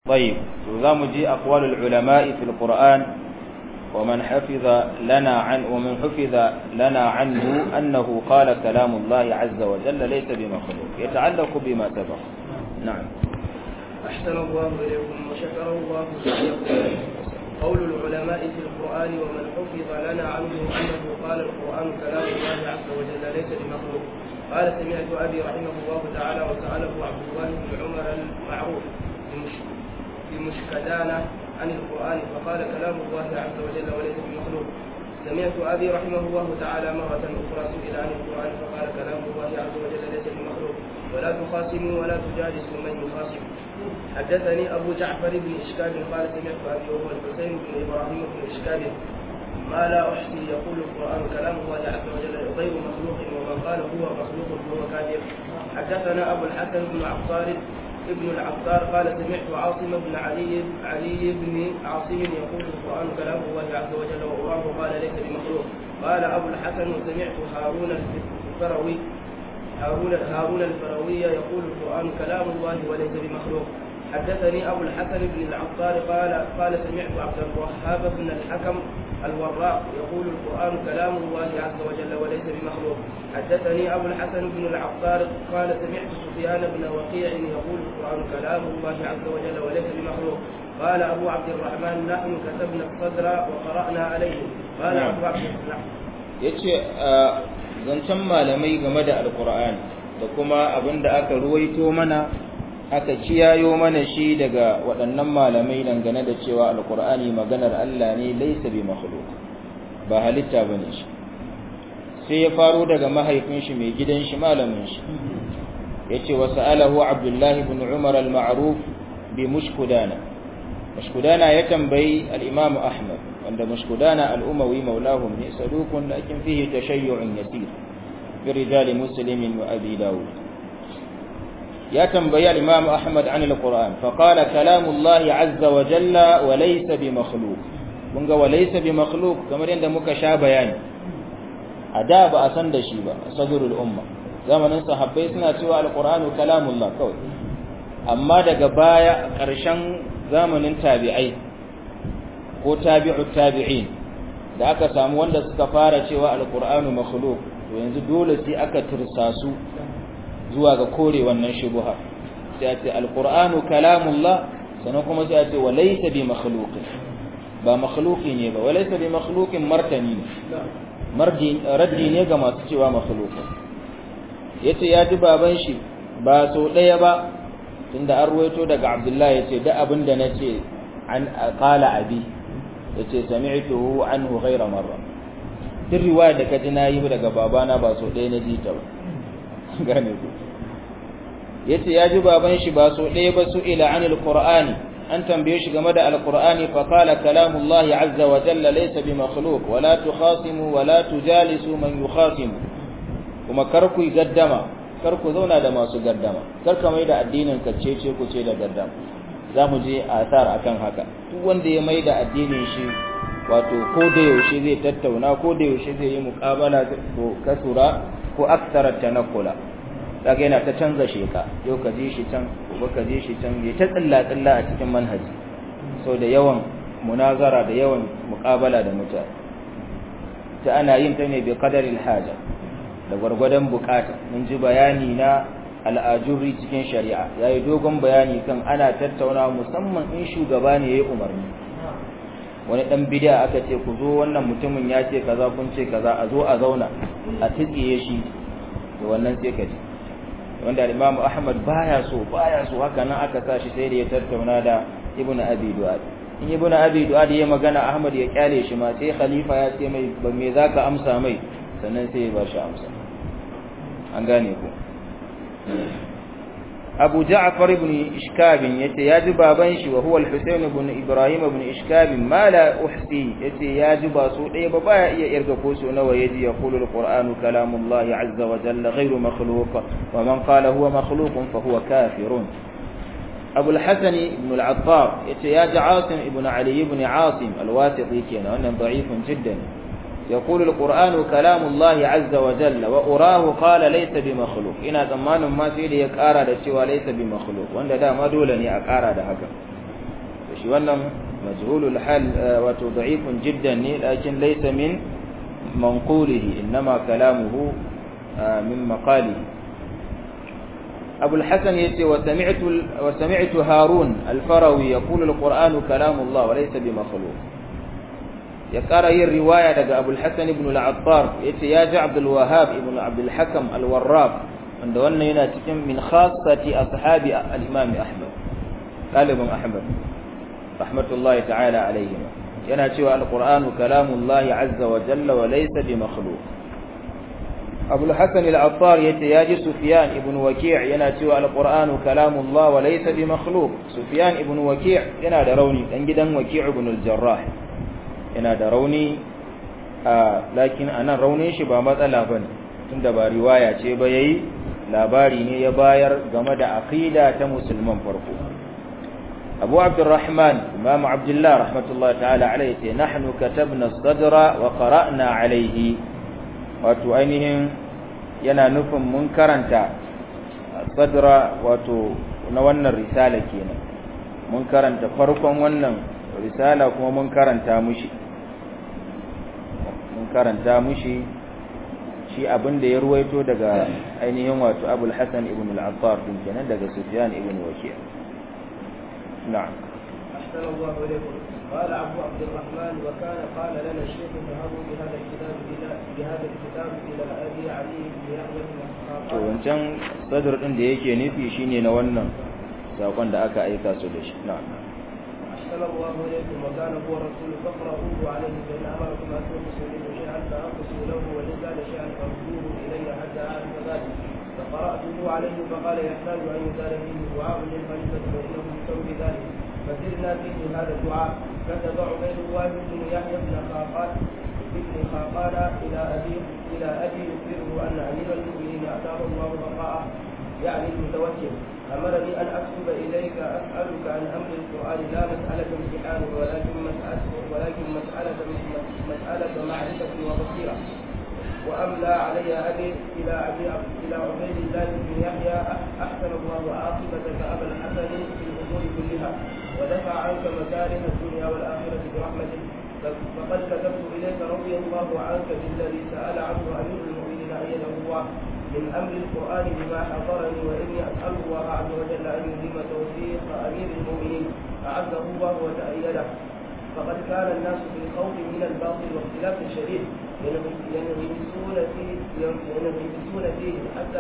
طيب وزامجي أقوال العلماء في القرآن ومن حفظ لنا عنه أنه قال كلام الله عز وجل ليس بمخلوق يتعلق بما سبق. نعم. أحسن الله إليكم وشكر الله سعيكم. قول العلماء في القرآن ومن حفظ لنا عنه أنه قال القرآن كلام الله عز وجل ليس بمخلوق. قال سمعت أبي رحمه الله تعالى وسأله عبد الله بن عمر المعروف بمشكدانة عن القرآن فقال كلام الله عز وجل وليس بمخلوق. سمعت أبي رحمه الله تعالى مرة أخرى سئل عن القرآن فقال كلام الله عز وجل ليس بمخلوق ولا تخاصموا ولا تجالسوا من يخاصم. حدثني أبو جعفر بن إشكاب قال سمعت أبي وهو الحسين بن إبراهيم بن إشكاب ما لا أحصي يقول القرآن كلام الله عز وجل غير مخلوق ومن قال هو مخلوق فهو كافر. حدثنا أبو الحسن بن عطار ابن العطار قال سمعت عاصم بن علي بن عاصم يقول القرآن كلام الله عز وجل وأراه قال ليس بمخلوق. قال أبو الحسن سمعت هارون الفروي يقول القرآن كلام الله وليس بمخلوق. حدثني أبو الحسن بن العطار قال سمعت عبد الوهاب بن الحكم الوراق يقول القرآن كلام الله عز وجل وليس بمخلوق. حدثني أبو الحسن بن العطار قال سمعت سفيان بن وقيع يقول القرآن كلام الله عز وجل وليس بمخلوق. قال أبو عبد الرحمن نحن كتبنا الصدر وقرأنا عليه. قال أبو عبد الرحمن yace zancen malamai game da alkur'ani da kuma abinda aka ruwaito mana aka kiyayo mana shi daga waɗannan malamai dangane da cewa alkur'ani maganar Allah ne laysa bi makhluq ba halitta bane shi sai ya faro daga mahaifin shi mai gidan shi malamin shi yace wa sa'alahu abdullahi ibn umar al-ma'ruf bi mushkudana ya tambayi al-imam ahmad wanda mushkudana al-umawi maulahum ne sadukun lakin fihi tashayyu'un yasir bi rijal muslim wa abi daud ya tambayi al-imam ahmad an al-quran fa qala kalamullah azza wa jalla wa laysa bi makhluq mun ga wa laysa bi makhluq kamar yadda muka sha bayani ada ba a san da shi ba sadrul umma zamanin sahabbai suna cewa al-qur'anu kalamullah kawai amma daga baya ƙarshen zamanin tabi'ai ko tabi'ut tabi'in da aka samu wanda suka fara cewa al-qur'anu makhluq to yanzu dole sai aka tursasu zuwa ga kore wannan shubha sai a ce al-qur'anu kalamullah sannan kuma sai a ce wa laysa bi makhluqin ba makhluqi ne ba wa laysa bi makhluqin martani ne raddi ne ga masu cewa makhluqin yace ya ji baban shi ba so daya ba tunda an ruwaito daga Abdullahi yace da abinda nace an qala abi yace sami'tuhu anhu ghayra marra duk riwaya da kaji nayi daga babana ba so daya na ji ta ba gane ku yace ya ji baban shi ba so daya ba su ila anil qur'ani an tambaye shi game da alqur'ani fa qala kalamullahi azza wa jalla laysa bi makhluq wa la tukhasimu wa la tujalisu man yukhasimu kuma kar ku gaddama kar ku zauna da masu gaddama kar ka mai da addinin ka cece ku ce da gaddama zamu je asar akan haka duk wanda ya mai da addinin shi wato ko da yaushe zai tattauna ko da yaushe zai yi muqabala ko kasura ko aksara tanakula daga yana ta canza sheka yau ka ji shi can gobe ka ji shi can ya ta tsilla a cikin manhaji so da yawan munazara da yawan muqabala da mutane ta ana yin ta ne bi qadaril haja da gwargwadon bukata mun ji bayani na al'ajuri cikin shari'a yayi dogon bayani kan ana tattauna musamman in shugaba ne yayi umarni wani dan bid'a aka ce ku zo wannan mutumin ya ce kaza kun ce kaza a zo a zauna a tsiye shi to wannan sai ka ji wanda Imam Ahmad baya so haka nan aka sashi sai da ya tattauna da Ibn Abi Du'ad in Ibn Abi Du'ad ya magana Ahmad ya kyale shi ma sai khalifa ya ce mai ba me zaka amsa mai sannan sai ya ba shi amsa an gane ku Abu Ja'far ibn Ishkab yace ya ji baban shi wa huwa al-Husayn ibn Ibrahim ibn Ishkab ma la uhsi yace ya ji ba so ɗaya ba baya iya irga ko so nawa yaji ya qulu al-Qur'anu kalamullahi azza wa jalla ghayru makhluq wa man qala huwa makhluq fa huwa kafirun Abu al-Hasan ibn al-Attar yace ya ji Asim ibn Ali ibn Asim al-Wasiti kenan wannan da'ifun jiddan يقول القرآن كلام الله عز وجل وأراه قال ليس بمخلوق إنا زمان ما سيدي يكارا دا cewa ليس بمخلوق wanda da ma dole ne a kara da haka shi wannan majhulul hal wato da'ifun jiddan ne lakin laysa min manqulihi inma kalamuhu min maqalihi أبو الحسن يتي وسمعت هارون الفروي يقول القرآن كلام الله وليس بمخلوق يقرأ الرواية لدى أبو الحسن بن العطار يتي ياجع عبد الوهاب ابن عبد الحكم الوراق عند أن يناتكم من خاصة أصحاب الإمام أحمد قال ابن أحمد رحمة الله تعالى عليهما يناتي القرآن كلام الله عز وجل وليس بمخلوق أبو الحسن العطار يتياجي سفيان ابن وكيع يناتي القرآن كلام الله وليس بمخلوق سفيان ابن وكيع ينادى روني أنجدا وكيع ابن الجراح ينادى روني لكن أنا روني شبه مسألة بن تندبى رواية شبهي labari ne ya bayar game da aqida ta musulman farko Abu Abdurrahman Imam Abdullah rahmatullahi ta'ala alayhi nahnu katabna as-sadra wa qara'na alayhi wato ainihin yana nufin mun karanta sadra wato na wannan risala kenan mun karanta farkon wannan risala kuma mun karanta mushi shi abinda ya ruwaito daga ainihin wato Abul Hasan ibn al-Attar din kenan daga Sufyan ibn Waki' na'am sallallahu alaihi قال أبو عبد الرحمن وكان قال لنا الشيخ اذهبوا بهذا الكتاب إلى أبي علي بن يحيى بن to wancan sadr din da yake nufi shine na wannan sakon da aka aika su da shi na'am sallallahu alaihi wa sallam wa rasul faqra'uhu alayhi fa inna amarakum an tusallimu shay'an fa'qusu lahu wa idza kana shay'an farduhu ilayya hatta a'lamu dhalik فقرأته عليه فقال يحتاج أن يزال فيه دعاء للخليفة فإنه يسوي ذلك فسرنا فيه هذا الدعاء كتب عبيد الله بن يحيى بن خاقان إلى أبي يخبره أن أمير المؤمنين أتاه الله بقاءه يعني المتوكل أمرني أن أكتب إليك أسألك عن أمر القرآن لا مسألة امتحان ولكن مسألة معرفة وبصيرة وأملى علي أبي إلى عبيد الله بن يحيى أحسن الله عاقبتك أبا الحسن في الأمور كلها ودفع عنك مكاره الدنيا والآخرة برحمته فقد كتبت إليك رضي الله عنك بالذي سأل عنه أمير المؤمنين أيده الله من أمر القرآن بما حضرني وإني أسأل الله عز وجل أن يلهم توفيق أمير المؤمنين أعزه الله وتأيده فقد كان الناس في خوف من الباطل واختلاف شديد ينغمسون فيه حتى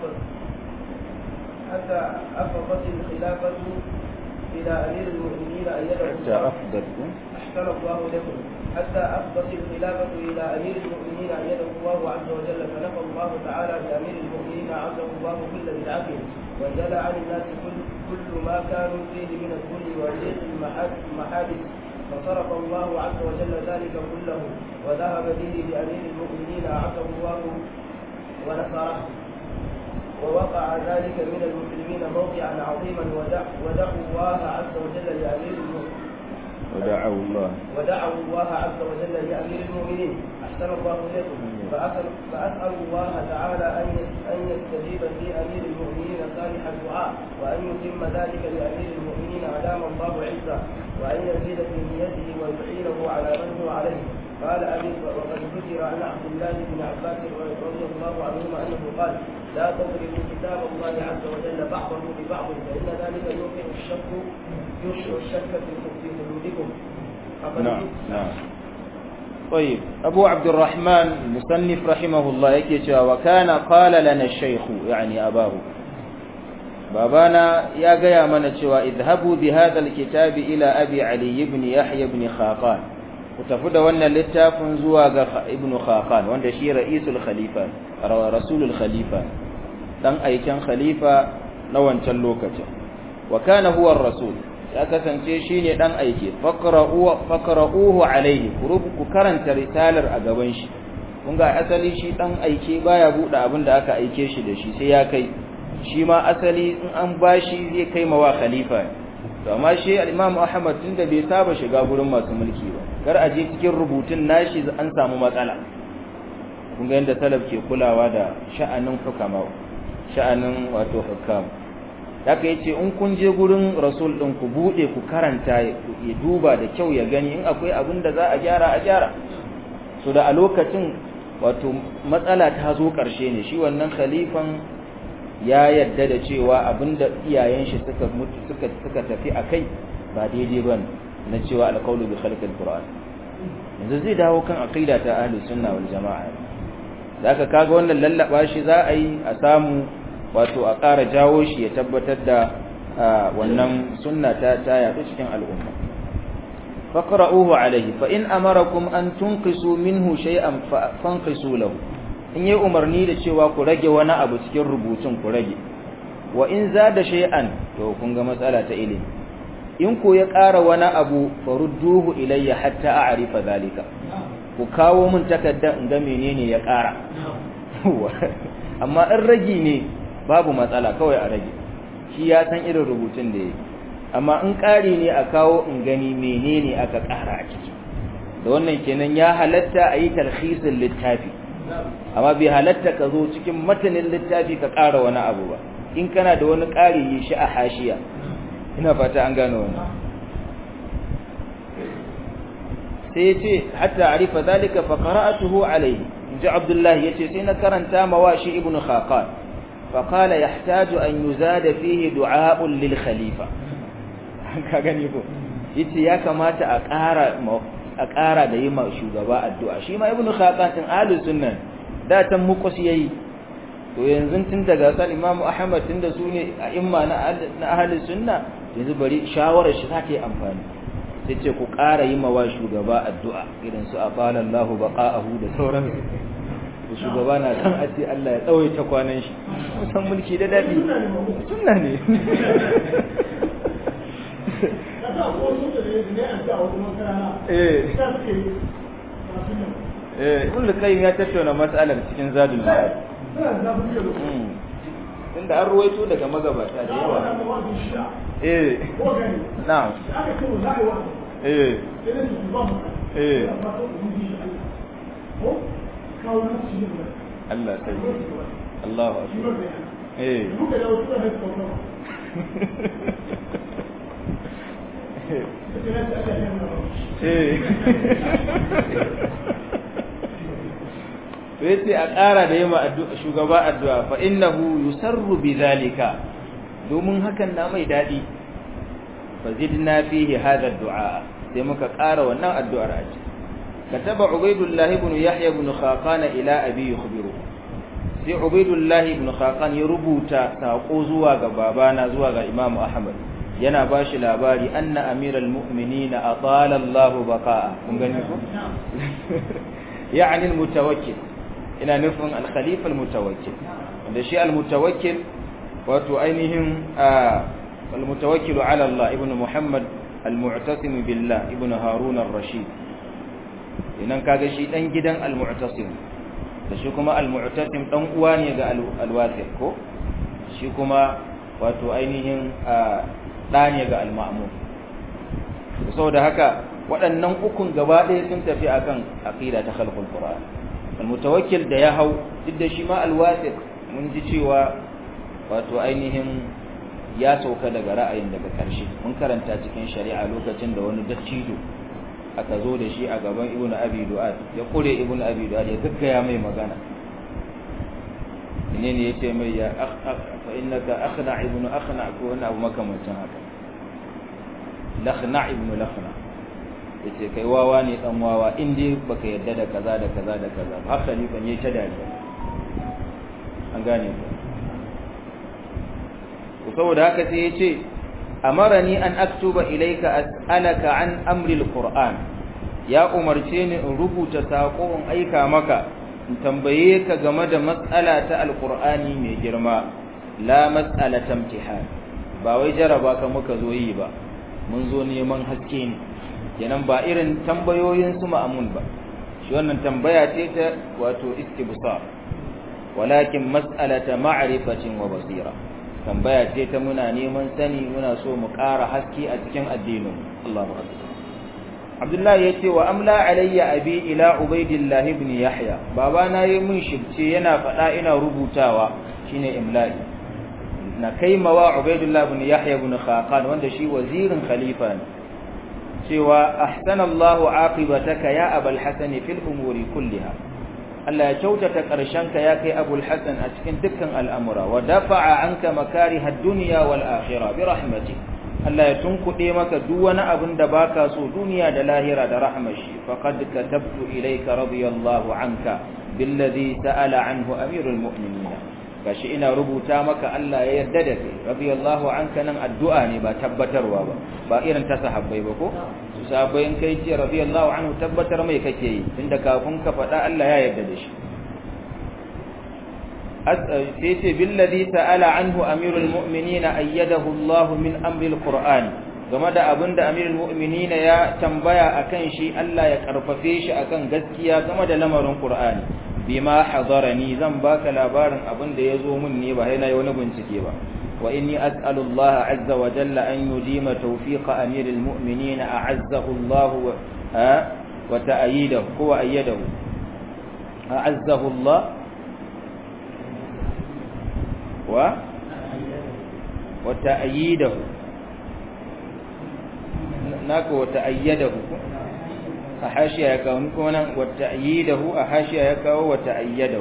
أفضت الخلافة إلى أمير المؤمنين أيده الله أحسن الله لكم حتى أفضت الخلافة إلى أمير المؤمنين أيده الله عز وجل فنفى الله تعالى بأمير المؤمنين عزه الله كل بدعة وجل عن الناس كل ما كانوا فيه من الذل وضيق المحادث فصرف الله عز وجل ذلك كله وذهب به لأمير المؤمنين أعزه الله ونصره ووقع ذلك من المسلمين موقعا عظيما ودعوا الله عز وجل لأمير المؤمنين ودعوا الله عز وجل لأمير المؤمنين أحسن الله إليكم فأسأل الله تعالى أن يستجيب لأمير المؤمنين صالح الدعاء وأن يتم ذلك لأمير المؤمنين أدام الله عزه وأن يزيد في نيته ويعينه على من هو عليه قال أبي وقد ذكر عن عبد الله بن عباس رضي الله عنهما أنه قال لا تضربوا كتاب الله عز وجل بعضه ببعض فإن ذلك يوقع الشك في قلوبكم. نعم. طيب أبو عبد الرحمن المصنف رحمه الله يكي وكان قال لنا الشيخ يعني أباه babana ya gaya mana cewa idhabu bi hadha alkitabi ila abi ali ibn yahya ibn khaqan ku tafi da wannan littafin zuwa ga ibn khaqan wanda shi ra'isul khalifa rasulul khalifa dan aikin khalifa na wancan lokacin wa kana huwa ar-rasul ya kasance shine dan aike faqra'uhu alayhi ku karanta risalar a gaban shi kun ga asali shi dan aike baya bude abin da aka aike shi da shi sai ya kai shi ma asali in an bashi zai kai mawa khalifa to amma shi al-Imam Ahmad tunda bai saba shiga gurin masu mulki ba kar a je cikin rubutun nashi an samu matsala kun ga yanda salaf ke kulawa da sha'anin hukama sha'anin wato hukam haka yace in kun je gurin rasul din ku bude ku karanta ya duba da kyau ya gani in akwai abin da za a gyara so da a lokacin wato matsala ta zo karshe ne shi wannan khalifan ya yadda da cewa abinda iyayen shi suka mutu suka tafi akai ba daidai bane na cewa alqawlu bi khalqil qur'an yanzu zai dawo kan aqida ta ahlus sunna wal jamaa zaka kaga wannan lallaba shi za a yi a samu wato a ƙara jawo shi ya tabbatar da wannan sunna ta yaɗu cikin al'umma faqra'uhu alayhi fa in amarakum an tunqisu minhu shay'an fanqisu lahu in yi umarni da cewa ku rage wani abu cikin rubutun ku rage wa in zada shay'an to kun ga matsala ta ilimi in ko ya ƙara wani abu farudduhu ilayya hatta a'rifa zalika ku kawo min takarda in ga menene ya ƙara amma in ragi ne babu matsala kawai a rage shi ya san irin rubutun da yake amma in ƙari ne a kawo in gani menene aka ƙara a ciki da wannan kenan ya halatta a yi talhisin littafi amma bai halatta ka zo cikin matanin littafi ka ƙara wani abu ba in kana da wani ƙari yi shi a hashiya ina fata an gano wani sai yace hatta arifa zalika fa qara'atuhu alayhi inji abdullahi yace sai na karanta mawashi ibnu khaqan fa qala yahtaju an yuzada fihi du'a'un lil khalifa ka gani ko yace ya kamata a ƙara da yi ma shugaba addu'a shi ma ibnu khaqan din ahlus sunna da tan muqas yayi to yanzu tun daga san imamu ahmad tun da su ne a imma na ahlus sunna yanzu bari shawarar shi za ta yi amfani sai ce ku ƙara yi mawa shugaba addu'a irin su afala Allahu baqa'ahu da sauransu to shugaba na san a ce Allah ya tsawaita kwanan shi san mulki da dadi sunna ne ibn al-qayyim ya tattauna mas'alar cikin zadul ma'ad inda an ruwaito daga magabata da yawa na'am Allah sai Allahu akbar yace a ƙara da yima shugaba addu'a fa innahu yusarru bidhalika domin hakan na mai dadi fa zidna fihi hadha ad-du'a sai muka ƙara wannan addu'ar a ciki kataba ubaydullah ibn yahya ibn khaqan ila abi yukhbiru sai ubaydullah ibn khaqan ya rubuta sako zuwa ga babana zuwa ga imam ahmad yana bashi labari anna amiral mu'minina atala Allahu baqa'a kun gani ko yani al-mutawakkil ina nufin al-khalifa al-mutawakkil wanda shi al-mutawakkil wato ainihin al-mutawakkilu ala Allah ibn Muhammad al-mu'tasim billah ibn Harun ar-Rashid idan kaga shi dan gidan al-mu'tasim da shi kuma al-mu'tasim dan uwa ne ga al-Wathiq ko shi kuma wato ainihin da ne ga al-Ma'mun saboda haka waɗannan ukun gaba ɗaya sun tafi akan aqida ta khalqul Qur'an al-mutawakkil da ya hau duk da shi ma al-Wathiq mun ji cewa wato ainihin ya sauka daga ra'ayin daga ƙarshe mun karanta cikin shari'a lokacin da wani dattijo aka zo da shi a gaban Ibn Abi Du'ad ya kure Ibn Abi Du'ad ya gaggaya mai magana ne yace mai ya fa innaka akhna ibn akhna ko wani abu makamancin haka lakhna ibn lakhna yace kai wawa ne dan wawa in dai baka yarda da kaza da kaza da kaza haka ne ban yi ta dariya an gane ku saboda haka sai yace amarani an aktuba ilayka as'alaka an amri alquran ya umarce ni in rubuta sako in aika maka in tambaye ka game da mas'ala ta alqur'ani mai girma la mas'alata imtihan ba wai jaraba ka muka zo yi ba mun zo neman haske ne kenan ba irin tambayoyin su ma'amun ba shi wannan tambaya ce ta wato istibsar walakin mas'alata ma'rifatin wa basira tambaya ce ta muna neman sani muna so mu ƙara haske a cikin addinin Allahu akbar Abdullahi yace wa amla alayya abi ila Ubaydillah ibn Yahya baba na yi mun shibce yana fada ina rubutawa shine imla'i na kaimawa Ubaidullah ibn Yahya ibn Khaqan wanda shi wazirin khalifa ne cewa ahsanallahu aqibataka ya Abul Hasan fil umuri kulliha Allah ya kyautata ƙarshenka ya kai Abul Hasan a cikin dukkan al'amura wa dafa'a anka makariha ad-dunya wal akhirah bi rahmati Allah ya tunkuɗe maka duk wani abin da baka so duniya da lahira da rahmashi faqad katabtu ilayka radiyallahu anka billadhi sa'ala anhu amirul mu'minin gashi ina rubuta maka Allah ya yarda da kai radiyallahu anka nan addu'a ne ba tabbatarwa ba irin ta sahabbai ba ko su sahabbai in kai ce radiyallahu anhu tabbatar mai kake yi tunda kafin ka faɗa Allah ya yarda da shi sai ce billadhi sa'ala anhu amirul mu'minin ayyadahu Allah min amri alquran game da abinda amirul mu'minin ya tambaya akan shi Allah ya karfafe shi akan gaskiya game da lamarin qur'ani bima hadarani zan baka labarin abinda yazo mun ne ba sai na yi wani bincike ba wa inni as'alu Allah azza wa jalla an yudima tawfiqa amirul mu'minin a'azzahu Allah wa ta'ayidahu wa ayyadahu a'azzahu Allah وتأييده ناكو وتأيده أحاشي يكاو نكونا وتأييده أحاشي يكاو وتأيده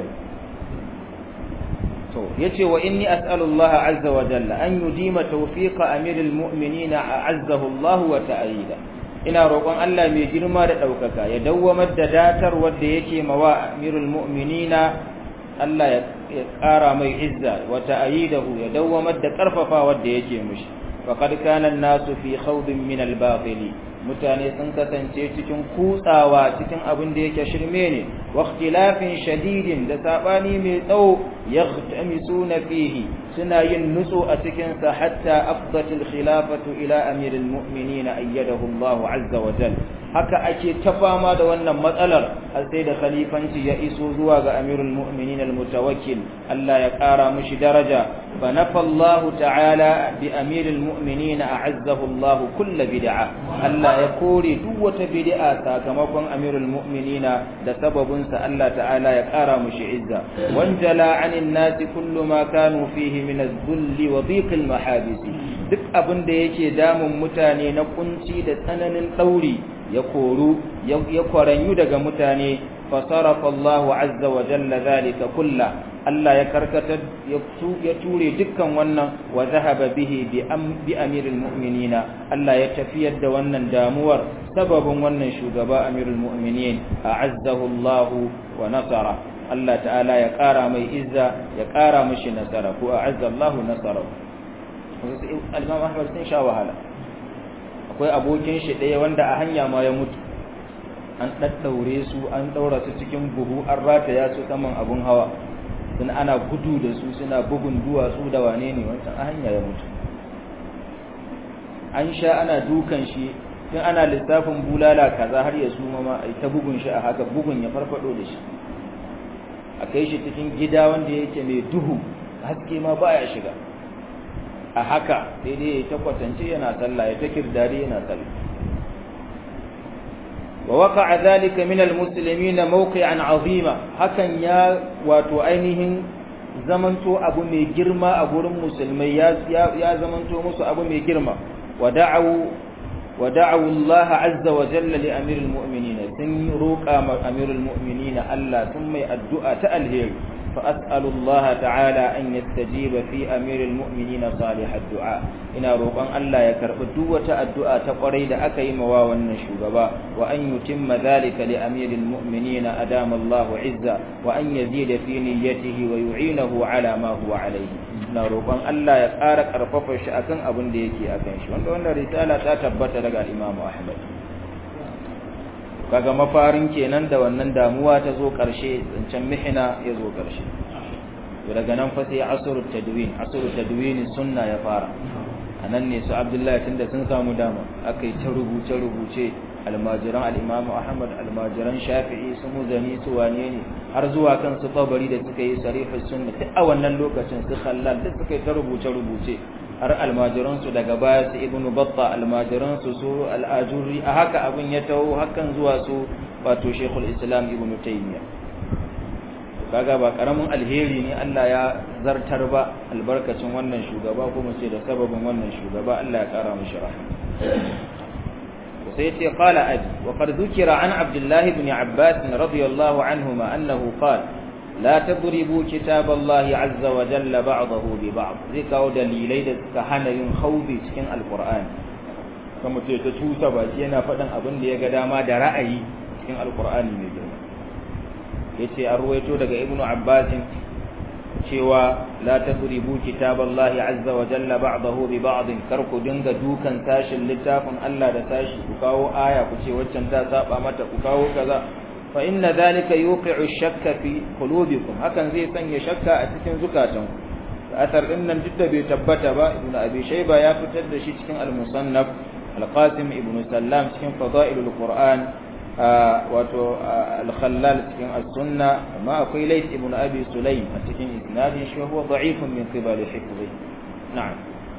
يتي وإني أسأل الله عز وجل أن يديم توفيق أمير المؤمنين أعزه الله وتأيده ina roƙon Allah mai girma da ɗaukaka ya dawwamar da datar wanda yake mawa amirul mu'minina Allah ya ƙara mai izza wa ta'ayidahu ya dawwamar da ƙarfafa wanda yake mushi faqad kana an-nasu fi khawdin min al-batil mutane sun kasance cikin kutsawa cikin abin da yake shirme ne wa ikhtilafin shadidin da sabani mai tsawo yahtamisuna fihi suna yin nutsu a cikin sa hatta afdatil khilafatu ila amiril mu'minin ayyadahu Allah azza wa jalla haka ake ta fama da wannan matsalar har sai da khalifanci ya iso zuwa ga amirul mu'minin al-mutawakkil Allah ya ƙara mishi daraja fa nafa Allah ta'ala bi amiril mu'minin a'azzahu Allah kull bid'a Allah ya kore duk wata bid'a sakamakon amirul mu'minin da sababin sa Allah ta'ala ya ƙara mishi izza wanjala 'anil nasi kullu ma kanu fihi min az-zulli wa dhiq al-mahabis duk abin da yake damun mutane na kunci da tsananin dauri ya koru ya kwaranyu daga mutane fasarafa Allahu azza wa jalla zalika kullu Allah ya karkatar ya ture dukkan wannan wa zahaba bihi bi amiril mu'minina Allah ya tafiyar da wannan damuwar sababin wannan shugaba amirul mu'minin a'azzahu Allah wa nasara Allah ta'ala ya kara mai izza ya kara mishi nasara ko a'azza Allah nasarahu al-Imam Ahmad sun sha wahala akwai abokin shi ɗaya wanda a hanya ma ya mutu an ɗaɗɗaure su an ɗaura su cikin buhu an rataya su saman abun hawa sun ana gudu da su suna bugun duwatsu da wane ne wancan a hanya ya mutu an sha ana dukan shi tun ana lissafin bulala kaza har ya suma ma a ta bugun shi a haka bugun ya farfado da shi a kai shi cikin gida wanda yake mai duhu haske ma baya shiga a haka sai dai ta kwatance yana sallah ya ta kirdari yana sallah wa waqa'a dhalika min almuslimin mawqi'an 'azima hakan ya wato ainihin zamanto abu mai girma a gurin musulmai ya zamanto musu abu mai girma wa da'u Allah azza wa jalla li amiril mu'minin sun roƙa ma amirul mu'minin Allah sun mai addu'a ta alheri فأسأل الله تعالى أن يستجيب في أمير المؤمنين صالح الدعاء إن روقان الله يكرب دوة الدعاء تقريد أكيم واوان شغبا وأن يتم ذلك لأمير المؤمنين أدام الله عزا وأن يزيد في نيته ويعينه على ما هو عليه إن روقان الله يقارك أرففش أكن أبن ديكي أكنش وأن رسالة تتبت لك الإمام أحمد kaga mafarin kenan da wannan damuwa ta zo karshe zancen mihina ya zo karshe to daga nan fa sai asrul tadwin sunna ya fara anan ne su Abdullahi tunda sun samu dama akai ta rubuce almajiran al-Imam Ahmad almajiran Shafi'i su Muzani su wane ne har zuwa kan su Tabari da suka yi sarihus sunna duk a wannan lokacin su Khallal duk suka yi ta rubuce har almajiransu daga baya su Ibn Battah almajiransu su al-Ajurri a haka abin ya taho hakan zuwa su wato Sheikhul Islam Ibn Taymiyyah kaga ba karamin alheri ne Allah ya zartar ba albarkacin wannan shugaba kuma ce da sababin wannan shugaba Allah ya kara mishi rahama sai ce qala abi wa qad dhukira an Abdullah ibn Abbas radiyallahu anhuma annahu qala la tadribu kitab Allah azza wa jalla ba'dahu bi ba'd zai kawo dalilai da suka hana yin khawbi cikin alqur'ani kuma ce ta tusa baki yana faɗin abin da ya ga dama da ra'ayi cikin alqur'ani mai girma yace an ruwaito daga ibnu abbas cewa la tadribu kitaballahi azza wa jalla ba'dahu bi ba'd kar ku dinga dukan tashin littafin Allah da tashi ku kawo aya ku ce waccan ta saba mata ku kawo kaza fa inna dhalika yuqi'u ash-shakka fi qulubikum hakan zai sanya shakka a cikin zukatanku asar din nan duk da bai tabbata ba ibnu abi shayba ya fitar da shi cikin al-musannaf al-qasim ibnu sallam cikin fadailul qur'an wato al-khallal cikin as-sunna amma akwai lays ibn abi sulaym a cikin isnadin shi huwa da'ifun min qibal hifdhi na'am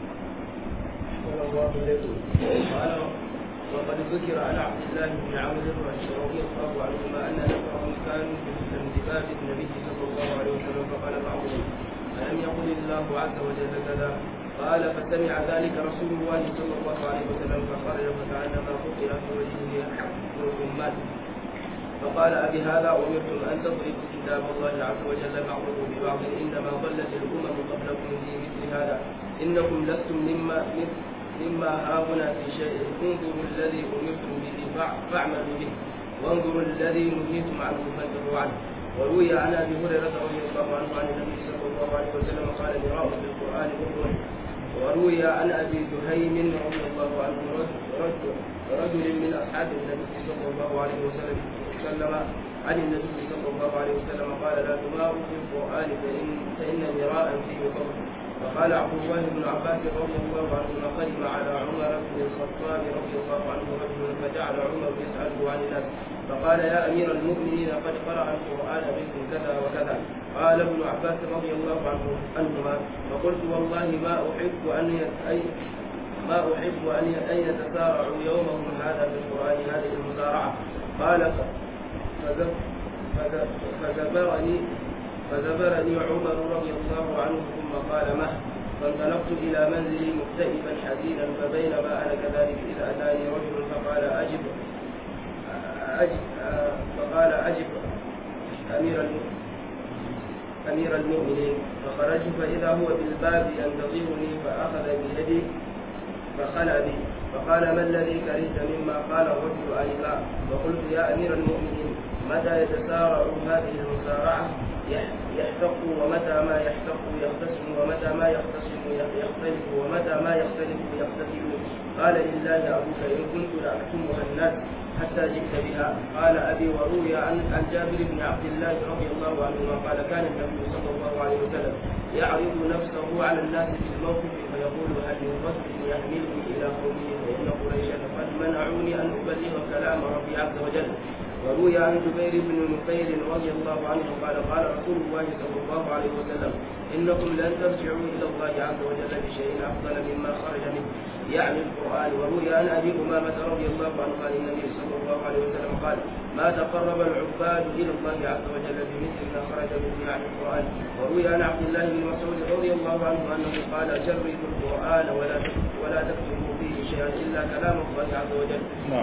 وقد ذكر عن عبد الله بن عمرو رضي الله عنهما ان نفرهم كانوا في انتباه النبي صلى الله عليه وسلم فقال بعضهم الم يقل الله عز وجل كذا قال فسمع ذلك رسول الله صلى الله عليه وسلم فخرج فكانما فقر في وجهه حب الرمان فقال أبي هذا أمرتم أن تضربوا كتاب الله عز وجل بعضه ببعض إنما ضلت الأمم قبلكم في مثل هذا إنكم لستم مما هاهنا في شيء انظروا الذي أمرتم به فاعملوا به وانظروا الذي نهيتم عنه فانتهوا عنه وروي عن أبي هريرة رضي الله عنه عن النبي صلى الله عليه وسلم قال مراء في القرآن كفر وروي عن أبي جهيم رضي الله عنه رجل من أصحاب النبي صلى الله عليه وسلم عن النبي صلى الله عليه وسلم قال لا تماروا في القرآن فإن مراء فيه كفر فقال عبد الله بن عباس رضي الله عنهما قدم على عمر بن الخطاب رضي الله عنه رجل فجعل عمر يسأله عن الناس فقال يا أمير المؤمنين قد قرأ القرآن بكم كذا وكذا قال ابن عباس رضي الله عنهما فقلت والله ما أحب أن يتسارعوا يومهم هذا في القرآن هذه المسارعة قال فزبرني عمر رضي الله عنه ثم قال مه فانطلقت إلى منزلي مكتئبا حزينا فبينما أنا كذلك إذا أتاني رجل فقال أجب أمير المؤمنين فخرجت فإذا هو بالباب ينتظرني فأخذ بيدي فخلى بي فقال ما الذي كرهت مما قال الرجل آنفا فقلت يا أمير المؤمنين متى يتسارع هذه المسارعة يحتق ومتى ما يحتق يختصم ومتى ما يختصم يختلف ومتى ما يختلف يختلف قال لله أبوك إن كنت لأكتمها الناس حتى جئت بها قال أبي وروي عن جابر بن عبد الله رضي الله عنهما قال كان النبي صلى الله عليه وسلم يعرض نفسه على الناس في الموقف فيقول هل من رجل يحملني إلى قومه فإن قريشا قد منعوني أن أبلغ كلام ربي عز وجل وروي عن جبير بن نفير رضي الله عنه قال قال رسول الله صلى الله عليه وسلم إنكم لن ترجعوا إلى الله عز وجل بشيء أفضل مما خرج منه يعني القرآن وروي عن أبي أمامة رضي الله عنه قال النبي صلى الله عليه وسلم قال ما تقرب العباد إلى الله عز وجل بمثل ما خرج منه يعني القرآن وروي عن عبد الله بن مسعود رضي الله عنه أنه قال جردوا القرآن ولا تكتبوا فيه شيئا إلا كلام الله عز وجل.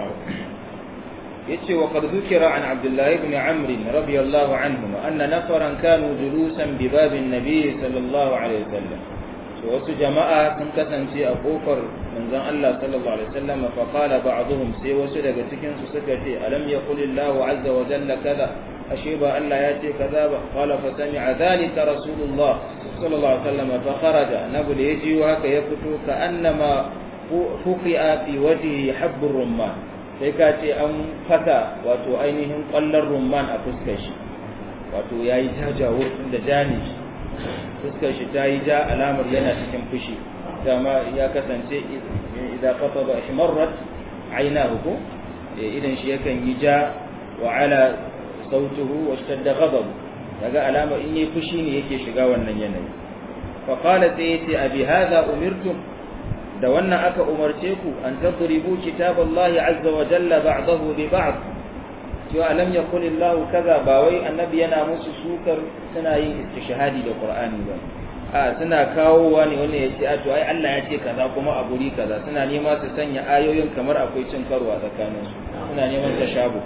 yace wa qad dhukira an Abdullah ibn Amr radiyallahu anhuma anna nafaran kanu julusan bi babin nabiy sallallahu alaihi wasallam wasu jama'a sun kasance a kofar manzon Allah sallallahu alaihi wasallam fa qala ba'dhum sai wasu daga cikin su suka ce alam yaqulillahu azza wa jalla kaza ashe ba Allah ya ce kaza ba qala fa sami'a dhalika rasulullah sallallahu alaihi wasallam fa kharaja nabu da yaji haka ya fito ka annama fuqi'a fi wajhihi habbur rumman sai ka ce an fasa wato ainihin ƙwallon rumman a fuskar shi wato ya yi jajawar tun da jani fuskar shi ta yi ja alamar yana cikin fushi dama ya kasance idan kafa ba shi marar aina huku idan shi yakan yi ja wa ala sautuhu wa shadda ghadab daga alamar in yi fushi ne yake shiga wannan yanayi fa qala sai yace abi hadha umirtum da wannan aka umarce ku an tadribu kitaballahi azza wa jalla ba'dahu bi ba'd cewa alam yaqulillahu kaza ba wai annabi yana musu sukar suna yin istishhadi da Qur'ani ba suna kawowa ne wanda ya ce to ai Allah ya ce kaza kuma a guri kaza suna nema su sanya ayoyin kamar akwai cin karo a tsakaninsu suna neman tashabu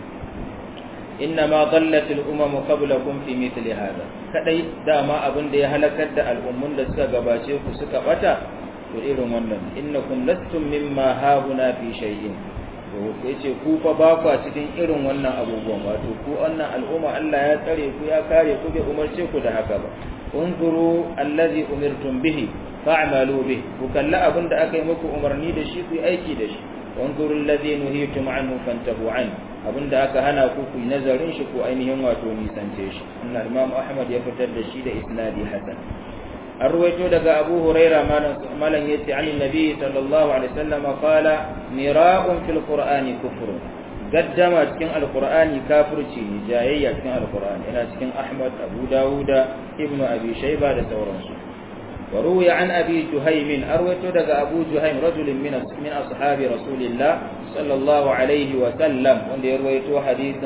إنما ضلت الأمم قبلكم في مثل هذا kadai dama abin da ya halakar da al'ummun da suka gabace ku suka bata to irin wannan innakum lastum mimma hauna fi shay'in to yace ku fa ba ku cikin irin wannan abubuwan wato ku wannan al'umma Allah ya tsare ku ya kare ku bai umarce ku da haka ba unzuru allazi umirtum bihi fa'malu bihi ku kalla abin da aka yi muku umarni da shi ku yi aiki da shi wanzuru allazi nuhitum anhu fantahu anhu abinda aka hana ku ku nazarin shi ko ainihin wato nisance shi annabi Imam Ahmad ya fitar da shi da isnadi hasan an ruwaito daga Abu Huraira malan yace annabi sallallahu alaihi wasallam qala mira'un fil qur'ani kufr gaddama cikin alqur'ani kafirci ne jayayya cikin alqur'ani ina cikin Ahmad Abu Dawuda Ibn Abi Shayba da sauransu وروي عن أبي جهيم أرويت دغ أبو جهيم رجل من أصحاب رسول الله صلى الله عليه وسلم وأن يرويت حديث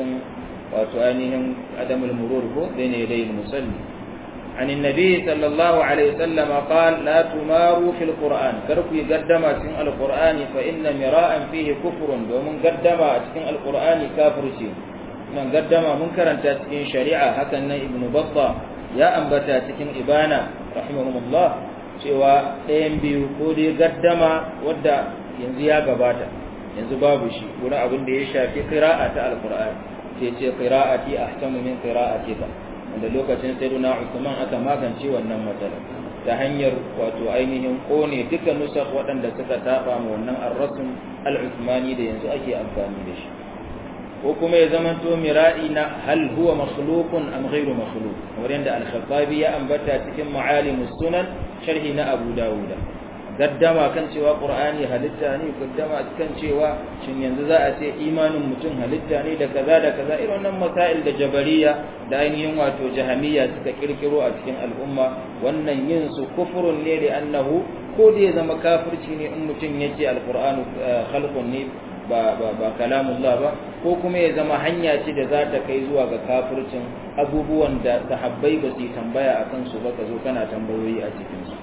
وتؤنهم عدم المرور بين يدي المصلي عن النبي صلى الله عليه وسلم قال لا تماروا في القرآن كركوا يقدم في القرآن فإن مراء فيه كفر ومن قدم في القرآن كافر من قدم منكرا تسكين شريعة هكذا ابن بطة ya ambata cikin ibana rahimahumullah cewa ɗayan biyu ko dai gaddama wadda yanzu ya gabata yanzu babu shi wurin abin da ya shafi qira'a ta alqur'ani sai ce qira'ati ahkamu min qira'atika wanda lokacin sayyidina Uthman aka magance wannan matsala ta hanyar wato ainihin kone duka nusakh waɗanda suka saba ma wannan ar-rasm al-Uthmani da yanzu ake amfani da shi ko kuma ya zamanto mira'i na hal huwa makhluqun am ghayru makhluq wurin da al-Khattabi ya ambata cikin Ma'alimus Sunan sharhi na Abu Dawud gaddama kan cewa Qur'ani halitta ne gaddama kan cewa shin yanzu za a ce imanin mutum halitta ne da kaza irin wannan masail da Jabariya da ainihin wato Jahamiyya suka kirkiro a cikin al'umma wannan yin su kufrun ne da annahu ko da ya zama kafirci ne in mutum yace al-Qur'anu khalqun ne ba kalamullah ba ko kuma ya zama hanya ce da za ta kai zuwa ga kafircin abubuwan da sahabbai ba su tambaya akan su ba ka zo kana tambayoyi a cikin su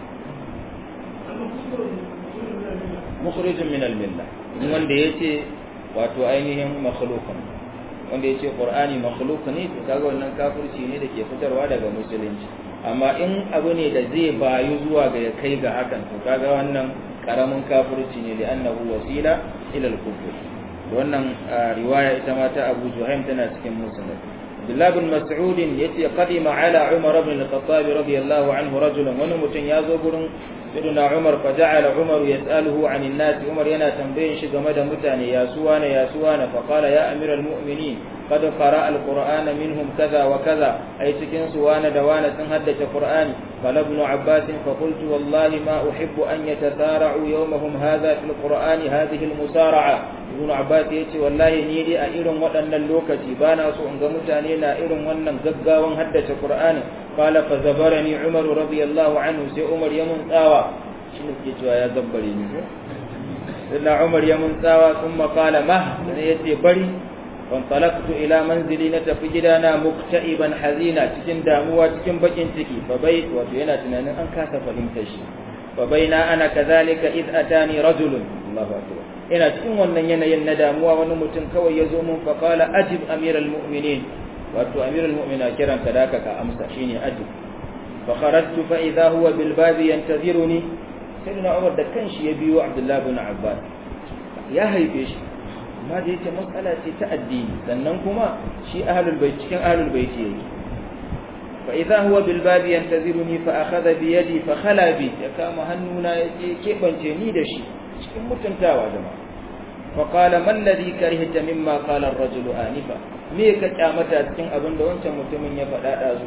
mukhrijun min al-millah wanda yace wato ainihin makhluqun wanda yace qur'ani makhluq ne to kaga wannan kafirci ne da ke fitarwa daga musulunci amma in abu ne da zai bayu zuwa ga ya kai ga hakan to kaga wannan karamin kafirci ne da annahu wasila ila al-kufr wannan riwaya ita ma ta Abu Juhaym tana cikin musnad Abdullah bin Mas'ud yace qadima ala Umar ibn al-Khattab radiyallahu anhu rajulan wani mutun yazo gurin Sayyidina Umar fa ja'ala Umar yas'aluhu 'an an-nas Umar yana tambayin shi game da mutane ya suwana fa qala ya amiral mu'minin qad qara'a al-Qur'ana minhum kaza wa kaza ay cikin suwana da wana sun haddace Qur'ani qala ibn Abbas fa qultu wallahi ma uhibbu an yatasara'u yawmahum hadha fil Qur'ani hadhihi al-musara'a ibn Abbas yace wallahi ni dai a irin waɗannan lokaci bana so in ga mutane na irin wannan gaggawan haddace Qur'ani qala fa zabarani Umar radiyallahu anhu sai Umar ya mun tsawa shine ke cewa ya zabbare ni sai Umar ya mun tsawa kuma qala ma sai yace bari wantalaqtu ila manzili na tafi gidana mukta'iban hazina cikin damuwa cikin bakin ciki fa bai wato yana tunanin an kasa fahimtar shi fa baina ana kadhalika id atani rajulun Allahu akbar ina cikin wannan yanayin na damuwa wani mutum kawai ya zo mun fa qala ajib amiral mu'minin wato amirul mu'mina kiran ka daka ka amsa shine ajib fa kharajtu fa idha huwa bil babi yantaziruni sayyidina Umar da kanshi ya biyo Abdullah ibn Abbas ya haife shi amma da yake matsala ce ta addini sannan kuma shi ahlul bait cikin ahlul bait yake fa idha huwa bil babi yantaziruni fa akhadha bi yadi fa khala bi ya kama hannuna yake kebance ni da shi cikin mutuntawa jama'a fa qala man ladhi karihta mimma qala ar-rajul anifa me ka kyamata cikin abin da wancan mutumin ya faɗa dazu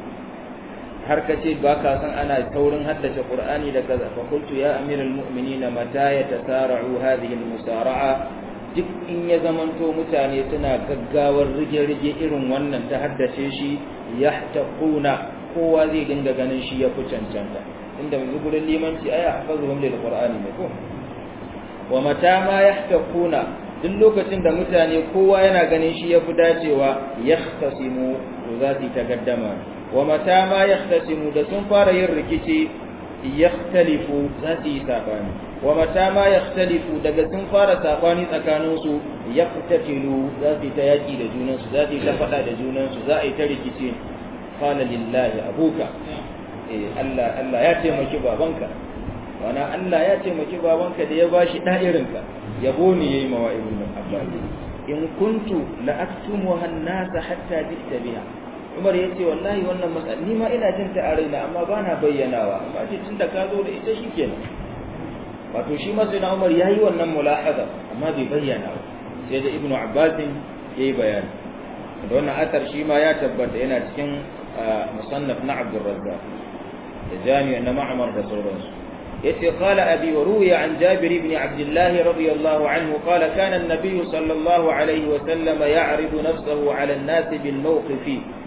har kace ba ka san ana taurin haddace Qur'ani da kaza fa qultu ya amiral mu'minina mata yatasara'u hadhihi al-musara'a duk in ya zamanto mutane suna gaggawar rige-rige irin wannan ta haddace shi yahtaquna kowa zai dinga ganin shi ya fi cancanta inda mai gurin limanci aya hafazuhum lil qur'ani ne ko wa mata ma yahtaquna duk lokacin da mutane kowa yana ganin shi yafi dacewa yahtasimu to za su ta gaddama wa mata ma yahtasimu da sun fara yin rikici yakhtalifu za su yi sabani wa mata ma yakhtalifu daga sun fara sabani tsakanin su yaqtatilu za su ta yaki da junan su za su ta fada da junan su za a yi ta rikici qala lillahi abuka Allah ya taimaki babanka wana Allah ya taimaki babanka da ya bashi da irinka yabo ne yayi mawa ibn Abbas in kuntu la aktumuha an-nas hatta biha Umar yace wallahi wannan matsala ni ma ina jin ta a raina amma bana bayyanawa amma ce tunda ka zo da ita shikenan wato shi ma sai Umar yayi wannan mulahaza amma bai bayyana ba sai da ibn Abbas yayi bayani da wannan athar shi ma ya tabbata yana cikin musannaf na Abdul Razzaq da jami'a na Ma'mar da sauransu يتي قال أبي وروي عن جابر بن عبد الله رضي الله عنه قال كان النبي صلى الله عليه وسلم يعرض نفسه على الناس بالموقف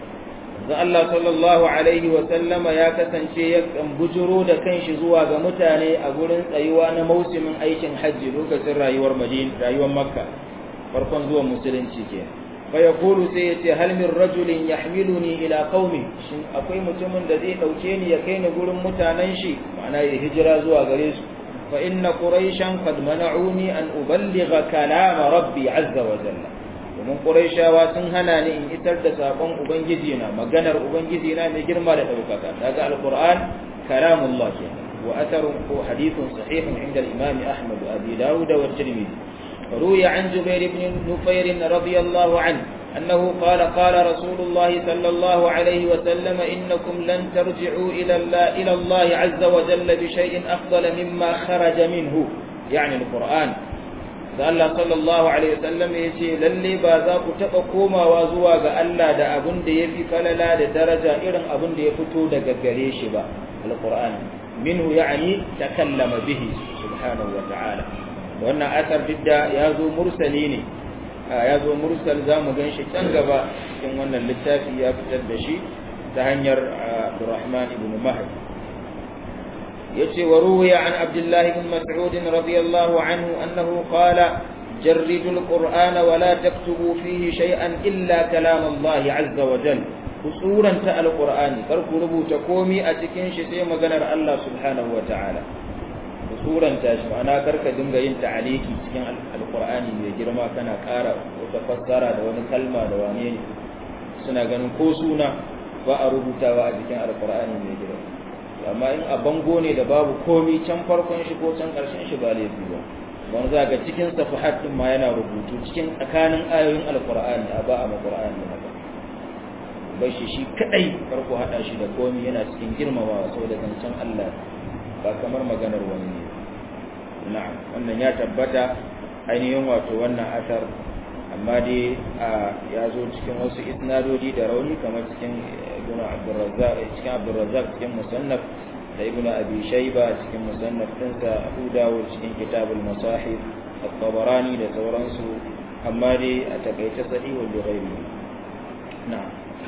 الله صلى الله عليه وسلم يا كسانشي yakan bujuro da kanshi zuwa ga mutane a gurin tsayuwa na mausimin aikin hajji lokacin rayuwar Makka farkon zuwan musulunci kenan فيقول سيتي هل من رجل يحملني إلى قومي akwai mutumin da zai dauke ni ya kai ni gurin mutanen shi ma'ana ya hijira zuwa gare su fa inna quraishan qad mana'uni an uballigha kalam rabbi azza wa jalla domin quraishawa sun hana ni in isar da sakon ubangiji na maganar ubangiji na mai girma da daukaka daga alquran kalamullah wa atharun hadithun sahihun inda al-imam ahmad wa abi daud wa at-tirmidhi روي عن جبير بن نفير رضي الله عنه أنه قال رسول الله صلى الله عليه وسلم إنكم لن ترجعوا إلى الله عز وجل بشيء أفضل مما خرج منه يعني القرآن الله صلى الله عليه وسلم يقول للي بازاك تقوم وزواج ألا دا أبن دي في فللا دا درجة إرن أبن دي فتو دا قريش القرآن منه يعني تكلم به سبحانه وتعالى wannan asar didda ya zo mursali ne ya zo mursal zamu ganshi can gaba cikin wannan littafi ya fitar da shi ta hanyar Abdurrahman ibn Mahdi yace wa ruwiya an Abdullah ibn Mas'ud radiyallahu anhu annahu qala jarridu al-Qur'ana wa la taktubu fihi shay'an illa kalam Allah azza wa jalla usuranta al-Qur'ani kar ku rubuta komai a cikin shi sai maganar Allah subhanahu wa ta'ala suranta shi ma'ana karka dinga yin ta'aliki cikin alqur'ani mai girma kana ƙara wata fassara da wani kalma da wane ne suna ganin ko suna ba a rubutawa a cikin alqur'ani mai girma amma in a bango ne da babu komai can farkon shi ko can ƙarshen shi ba laifi ba wani za ga cikin safahat din ma yana rubutu cikin tsakanin ayoyin alqur'ani a ba a alqur'ani ba bai shi kadai farko hada shi da komai yana cikin girmamawa saboda zancen Allah ba kamar maganar wani ne na'am wannan ya tabbata ainihin wato wannan asar amma dai ya zo cikin wasu isnadodi da rauni kamar cikin ibn Abdurrazzaq cikin musannaf da ibn Abi Shayba cikin musannaf dinsa Abu Dawud cikin kitabul masahif at-Tabarani da sauransu amma dai a takaice sahihul Bukhari na'am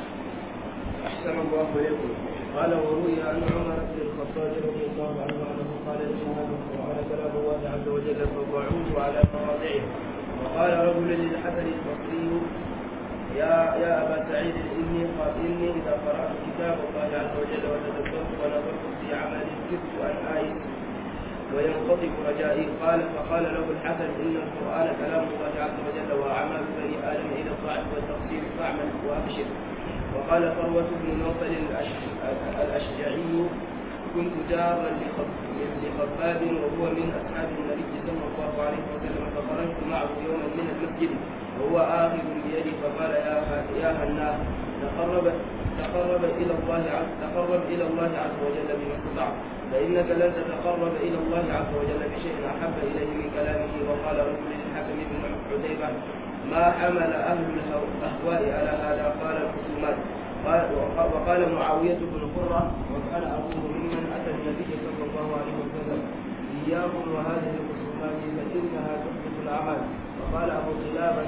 ahsanallahu ilaykum قال وروي عن عمر بن الخطاب رضي الله عنه انه قال ان هذا القران كلام الله عز وجل فضعوه على مواضعه وقال رجل للحسن البصري يا ابا سعيد اني اذا قرات كتاب الله عز وجل وتدبرت ونظرت في عملي كدت ان آيس وينقطع رجائي فقال له الحسن ان القران كلام الله عز وجل واعمال بني ادم الى الطاعه والتقصير فاعمل وابشر. وقال فروة بن نوفل الأشجعي كنت جارا لخباب وهو من أصحاب النبي صلى الله عليه وسلم فخرجت معه يوما من المسجد وهو آخذ بيدي فقال يا هناه تقرب إلى الله عز وجل بما استطعت فإنك لن تتقرب إلى الله عز وجل بشيء أحب إليه من كلامه. وقال رجل للحكم بن عتيبة ما حمل أهل الأهواء على هذا؟ قال الخصومات. وقال معاوية بن قرة وكان أبوه ممن أتى النبي صلى الله عليه وسلم إياكم وهذه الخصومات فإنها تحدث الأعمال. وقال أبو قلابة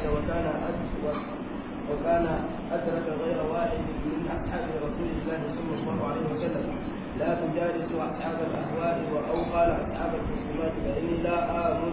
وكان أدرك غير واحد من أصحاب رسول الله صلى الله عليه وسلم لا تجالسوا أصحاب الأهواء أو قال أصحاب الخصومات فإني لا آمن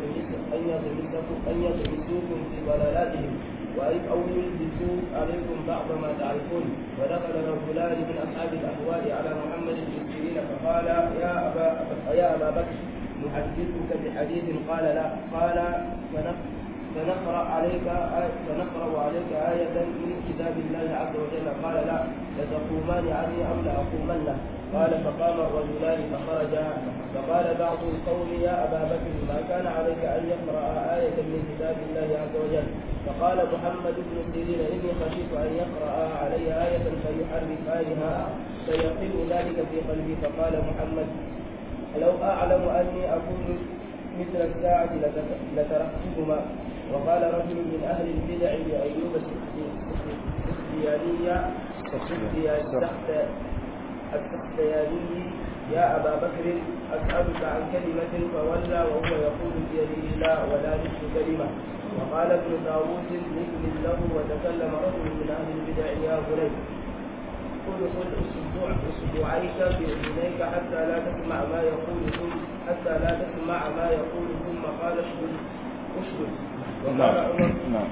أن يلبسوكم في ضلالاتهم أو يلبسوا عليكم بعض ما تعرفون. ودخل رجلان من أصحاب الأهواء على محمد بن سيرين فقال يا أبا بكر نحدثك بحديث؟ قال لا. قال فنقرأ عليك آية من كتاب الله عز وجل؟ قال لا. لتقومان عني أم لأقومن؟ قال فقام الرجلان فخرجا. فقال بعض القوم يا أبا بكر ما كان عليك أن يقرأ آية من كتاب الله عز وجل؟ فقال محمد بن سيرين إني خشيت أن يقرأ علي آية فيحرفانها فيقل ذلك في قلبي. فقال محمد لو أعلم أني أكون مثل الساعة لتركتهما. وقال رجل من أهل البدع لأيوب السختياني يا أبا بكر أسألك عن كلمة فولى وهو يقول بيده الله ولا نصف كلمة. وقال ابن طاووس مثل له وتكلم رجل من أهل البدع يا بني ادخل أسبوعيك في أذنيك حتى لا تسمع ما يقول ثم قال اشهد. نعم.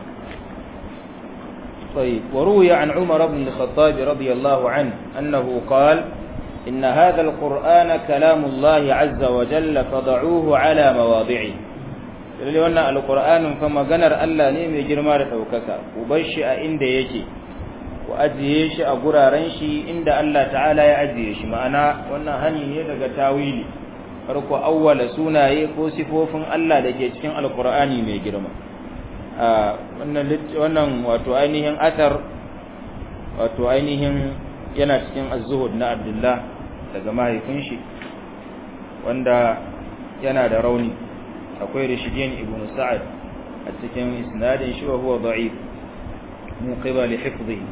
طيب. وروي عن عمر بن الخطاب رضي الله عنه أنه قال إن هذا القرآن كلام الله عز وجل فضعوه على مواضعه. لأن القرآن فما جنر الله نيمي جرما دوكaka ubashi a inda yake ku ajiye shi a guraren shi inda Allah ta'ala ya ajiye shi. ma'ana wannan hani ne daga tawili, farko awwala sunaye ko sifofin Allah da ke cikin alqur'ani mai girma. wannan wato ainihin athar wato ainihin yana cikin az-zuhud na Abdullah daga mahaifin shi wanda yana da rauni. akwai Rashidin ibn Sa'ad a cikin isnadin shi wa huwa da'if min qibal hifdhihi.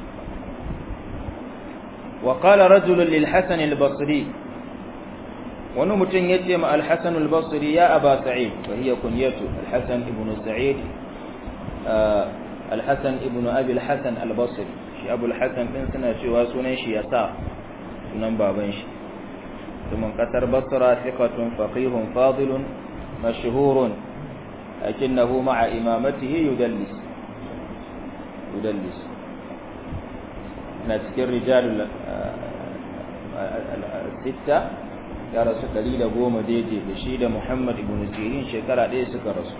wa qala rajul lil Hasan al-Basri, wani mutum yace ma al-Hasan al-Basri ya Aba Sa'id, wa hiya kunyatu al-Hasan ibn Sa'id al-Hasan ibn Abi al-Hasan al-Basri. shi Abu al-Hasan din suna cewa sunan shi Yasa, sunan baban shi. ثم قتر بصرة ثقة فقيه فاضل مشهور لكنه مع إمامته يدلس نذكر رجال الستة يا رسول دليل قوم ديدي بشيد محمد بن سيرين شكرا ليس كرسول.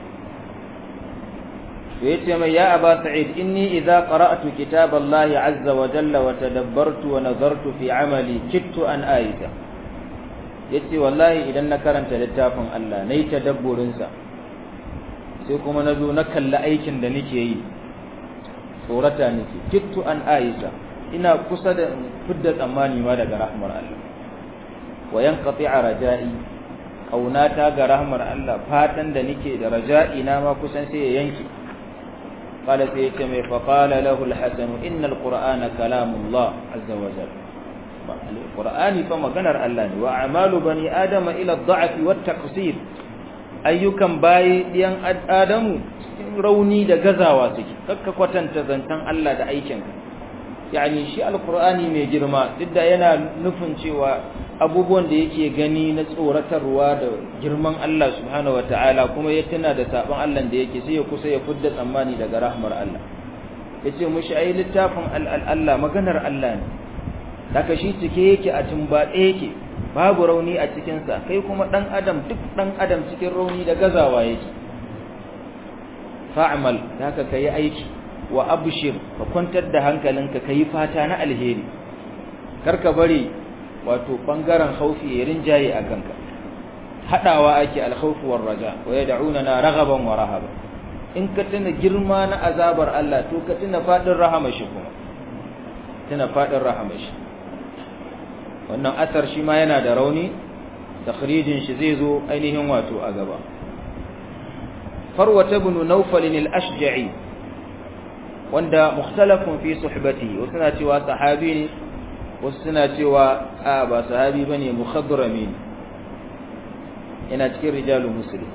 ويتم يا أبا سعيد إني إذا قرأت كتاب الله عز وجل وتدبرت ونظرت في عملي كدت أن آيته. yace wallahi idan na karanta littafin Allah nayi tadabburin sa sai kuma nazo na kalla aikin da nake yi tsorata nake kittu an aisha ina kusa da fidda tsammani ma daga rahmar Allah wa yanqati'a raja'i kaunata ga rahmar Allah fatan da nake da raja'i na ma kusan sai ya yanke. qala sai yace mai fa qala lahu al-Hasan inna al-Qur'ana kalamullah azza wa jalla. القرآن فما جنر الله وأعمال بني آدم إلى الضعف والتقصير. أيكم باي ديان آدم روني دا غزاوا سكي كك kwatanta zantan Allah da aikinka. yani shi alqur'ani mai girma duk da yana nufin cewa abubuwan da yake gani na tsoratarwa da girman Allah subhanahu wataala kuma ya tuna da sabon Allah da yake sai ya kusa ya fudda tsammani daga rahmar Allah. yace mushi ai littafin Allah maganar Allah ne. Daga shi cike yake a tumbaɗe yake babu rauni a cikinsa, kai kuma ɗan adam duk ɗan adam cikin rauni da gazawa yake. fa'amal haka ka yi aiki wa abushir ka kwantar da hankalinka ka yi fata na alheri, karka bari wato ɓangaren haufi ya rinjaye a kanka. haɗawa ake alhaufu war raja wa ya da'una na ragaban wa rahaba. in ka tuna girma na azabar Allah to ka tuna faɗin rahamashi kuma wannan asar shi ma yana da rauni, takhrijin shi zai zo ainihin wato a gaba. Farwata ibn Nawfal al-Ashja'i wanda mukhtalafun fi suhbatihi, wasu na cewa sahabi ne wasu suna cewa ba sahabi bane, mukhadrami ne, yana cikin rijalul muslim.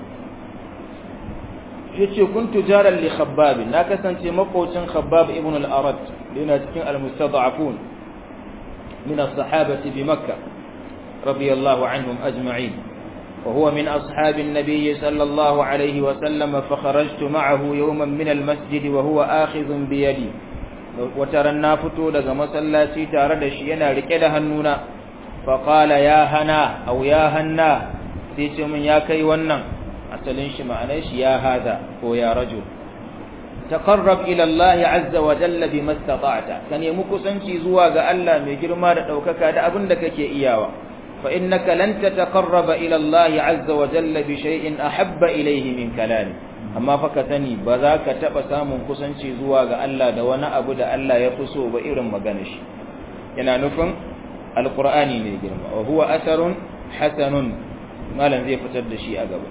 yace kuntu jaran li Khabbab, na kasance makocin Khabbab ibn al-Arad, yana cikin al-mustad'afun min as-sahabati bi Makkah. رضي الله عنهم أجمعين، وهو من أصحاب النبي صلى الله عليه وسلم، فخرجت معه يوما من المسجد وهو آخذ بيدي، وترى النافتو لغا مسلاتي تاردش ينا ركدها النونا، فقال يا هنا أو يا هنا، سيسي من يا كي ونن أسلنش معنيش يا هذا هو يا رجل، تقرب إلى الله عز وجل بما استطعت، كان يمكو سنشي زواغ ألا مجرما لأوكك دا أبندك كي إياوا، فإنك لن تتقرب إلى الله عز وجل بشيء أحب إليه من كلامه، أما فكتني بذاك تبسام كسنشي زواغ ألا دوانا أبدا ألا يقصو بإرم مغانش، ينا نفهم القرآن مجرما، وهو أثر حسن ما لن زي فتد شيء أقبل.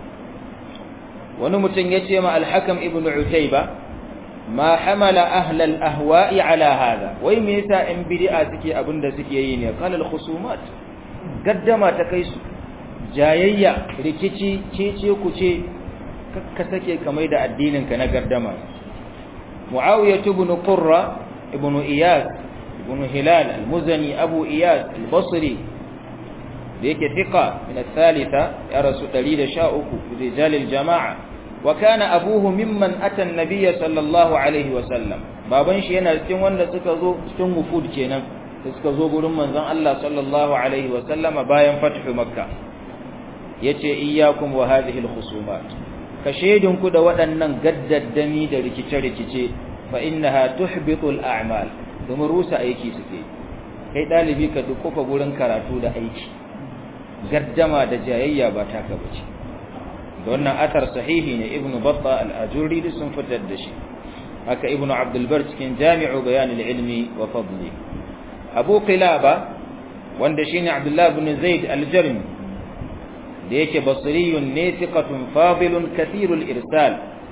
ونمتن يتيم الحكم ابن عتيبة ما حمل أهل الأهواء على هذا، ويميسا إن بدأ سكي أبن سكيين، قال الخصومات قدما تكيسو جايية ركيشي تيشي كوشي كسكي كميدا الدين كان قدما. معاوية بن قرة ابن إياس ابن هلال المزني أبو إياس البصري ذيك ثقة من الثالثة يا رسول دليل شاؤك رجال الجماعة، وكان أبوه ممن أتى النبي صلى الله عليه وسلم، بابن شي yana cikin wanda suka zo cikin wufud kenan suka zo gurin manzon Allah sallallahu alaihi wasallam bayan fathu makka. yace iyyakum wa hadhihi alkhusumat, ka shedin ku da waɗannan gaddaddami da rikice-rikice, fa innaha tuhbitu al'amal, domin rusa aiki suke. kai dalibi ka dukufa gurin karatu da aiki, gaddama da jayayya ba taka bace. wannan athar sahihi ne, ibn batta al-ajuri sun fitar da shi, haka ibn abdul bar cikin jami'u bayan al-ilmi wa fadli. abu qilaba wanda shine abdullah ibn zaid al-jarmi da yake basriyun ne, thiqatun fadilun kathirul irsal,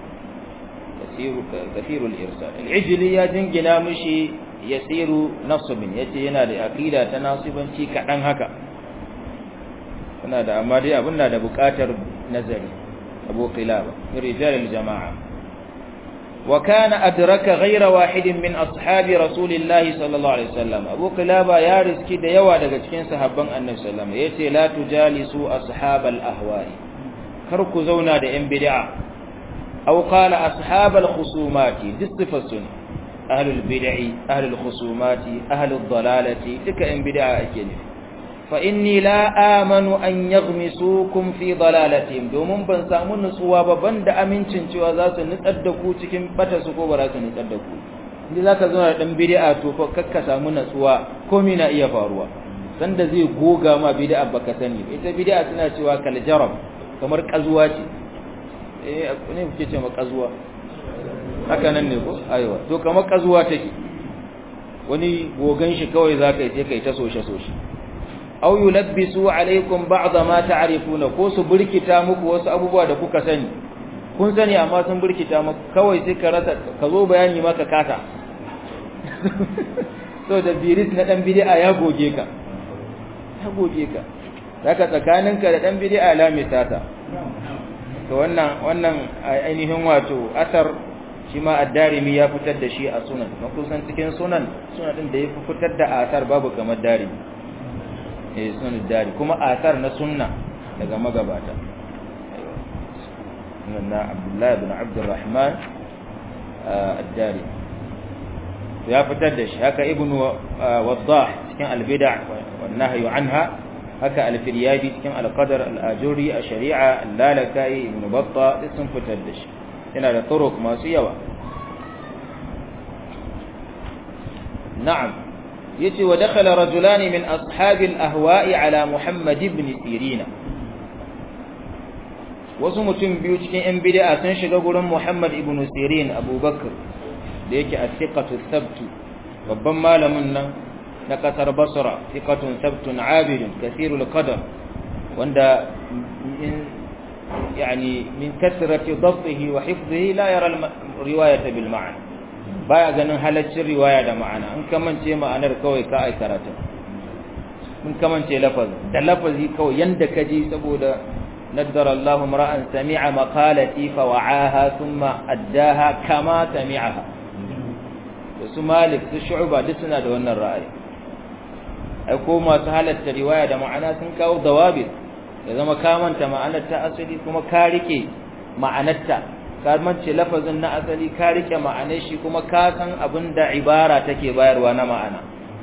kathirul irsal. al-ijli ya jingina mishi yasiru nasbin, yace yana da aqida ta nasibanci kadan haka, yana da, amma dai abin da buƙatar nazari. أبو قلابة من رجال الجماعة، وكان أدرك غير واحد من أصحاب رسول الله صلى الله عليه وسلم. أبو قلابة يارس كده يوادك تكين صحابان النبي صلى الله عليه وسلم، يتي لا تجالسوا أصحاب الأهواء، كركو زونا ده انبداع، أو قال أصحاب الخصومات، دي الصفة السنة، أهل البدع أهل الخصومات أهل الضلالة، تك انبداع أكيني. فإني لا آمن أن يغمسوكم في ضلالتهم، domin ban samu nutsuwa ba banda amincin cewa za su nutsar da ku cikin bata su ko ba za su nutsar da ku. Inda zaka zo da dan bid'a to fa kakka samu nutsuwa, komai na iya faruwa. Sanda zai goga ma bid'a baka sani. Ita bid'a tana cewa kal jarab, kamar kazuwa ce. Ne kuke ce ma kazuwa? Haka nan ne ko? Aiwa. To kamar kazuwa take. Wani gogan shi kawai zaka yi sai kai ta soshe. aw yulabbisu alaykum ba'd ma ta'rifuna, ko su burkita muku wasu abubuwa da kuka sani, kun sani amma sun burkita muku, kawai sai ka rasa ka zo bayani maka kata. So da biris na dan bid'a ya goge ka, saka tsakaninka da dan bid'a la misata. To wannan ainihin wato asar shi ma ad-Darimi ya fitar da shi a sunan, kun san cikin sunan din da ya fitar da asar babu kamar Darimi. sunan dari, kuma asar na sunna daga magabata. na Abdullah ibn Abdurrahman ad-Dari ya fitar da shi, haka ibn Waddah cikin al-Bid'a wan Nahy anha, haka al-Firyabi cikin al-Qadar, al-Ajuri ash-Shari'a, al-Lalakai, ibn Battah sun fitar da shi, yana da turuq masu yawa. na'am. yace wa dakhala rajulan min ashabil ahwa'i ala Muhammad ibn Sirin, wasu mutum biyu cikin yan bid'a sun shiga gurin Muhammad ibn Sirin Abu Bakr da yake as-siqatu thabt, babban malamin nan na kasar Basra, thiqatun thabtun abidun kathirul qadar, wanda yani min kathrati dhabtihi wa hifdhihi la yara al-riwayata bil ma'na, baya ganin halaccin riwaya da ma'ana. In kamance ma'anar kawai ka ai karatu, in kamance lafazi da lafazi kawai yanda kaji, saboda naddara Allahu mar'an sami'a maqalati fa wa'aha thumma addaha kama sami'aha. su Malik su Shu'ba duk suna da wannan ra'ayi. ai ko masu halatta riwaya da ma'ana sun kawo dawabit ya zama ka manta ma'anar ta asali kuma ka rike ma'anarta ka mance lafazin na asali ka rike ma'anar shi kuma ka san abinda ibara take bayarwa na ma'ana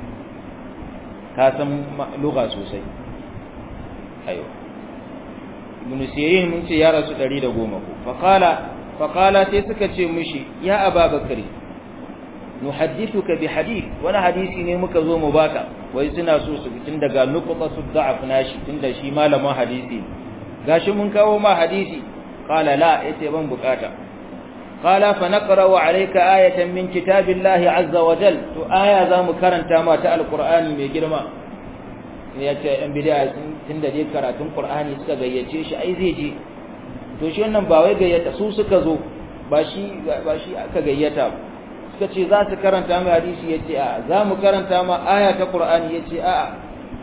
ka san lugha sosai ayo ibn sirin mun ce ya rasu 110 ko faqala sai suka ce mishi ya ababakari nuhaddithuka bi hadith wani hadisi ne muka zo mu baka wai suna so su tun daga nuqtatu da'af nashi tunda shi malamin hadisi gashi mun kawo ma hadisi qala la yace ban bukata qala fa naqra'u alayka ayatan min kitabillahi azza wa jal to aya za mu karanta ma ta alqur'ani mai girma yace dan bid'a tunda dai karatun qur'ani suka gayyace shi ai zai je to shi wannan ba wai gayyata su suka zo ba shi aka gayyata suka ce za su karanta mai hadisi yace a za mu karanta ma aya ta qur'ani yace a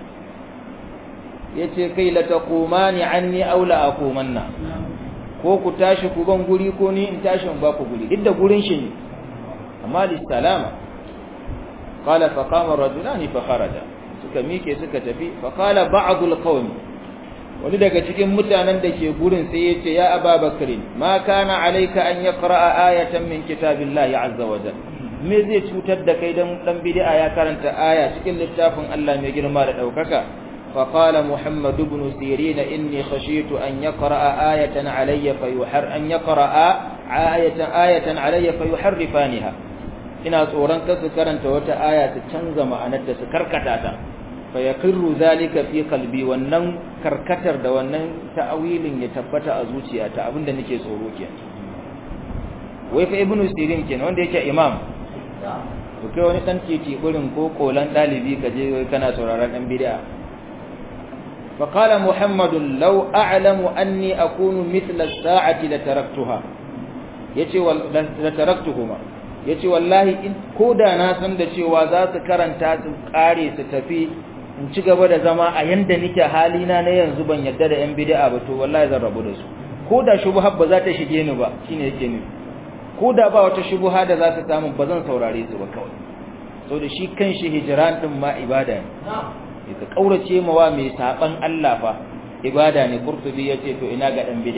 yace kai la taqumani anni aw la aqumanna ko ku tashi ku ban guri ko ni in tashi in ba ku guri duk da gurin shi ne amma lissalama qala fa qama rajulani fa kharaja suka mike suka tafi fa qala ba'd alqawm wani daga cikin mutanen da ke gurin sai yace ya ababakar ma kana alayka an yaqra'a ayatan min kitabillahi azza wa jalla me zai cutar da kai dan bid'a ya karanta aya cikin littafin Allah mai girma da daukaka fa qala muhammad ibn sirin inni khashitu an yaqra'a ayatan alayya ayatan alayya fayuharrifaniha ina tsoron kasu karanta wata aya su canza ma'anarta su karkata ta fayakirru zalika fi qalbi wannan karkatar da wannan ta'awilin ya tabbata a zuciyata abinda nake tsoro kenan wai fa ibnu sirin kenan wanda yake imam to kai wani dan titi burin ko kolan dalibi kaje wai kana sauraron dan bid'a fa qala muhammad law a'lamu anni akunu mithla as-sa'ati la taraktuha yace la taraktuhuma yace wallahi ko da na san da cewa za su karanta su kare su tafi in ci gaba da zama a yanda nake halina na yanzu ban yadda da yan bid'a ba to wallahi zan rabu da su ko da shubha ba za ta shige ni ba shine yake ni ko da ba wata shubha da za ta samu ba zan saurare su ba kawai saboda shi kanshi hijran din ma ibada ne ka kaurace mawa mai saban Allah fa ibada ne Qurtubi yace to ina ga dan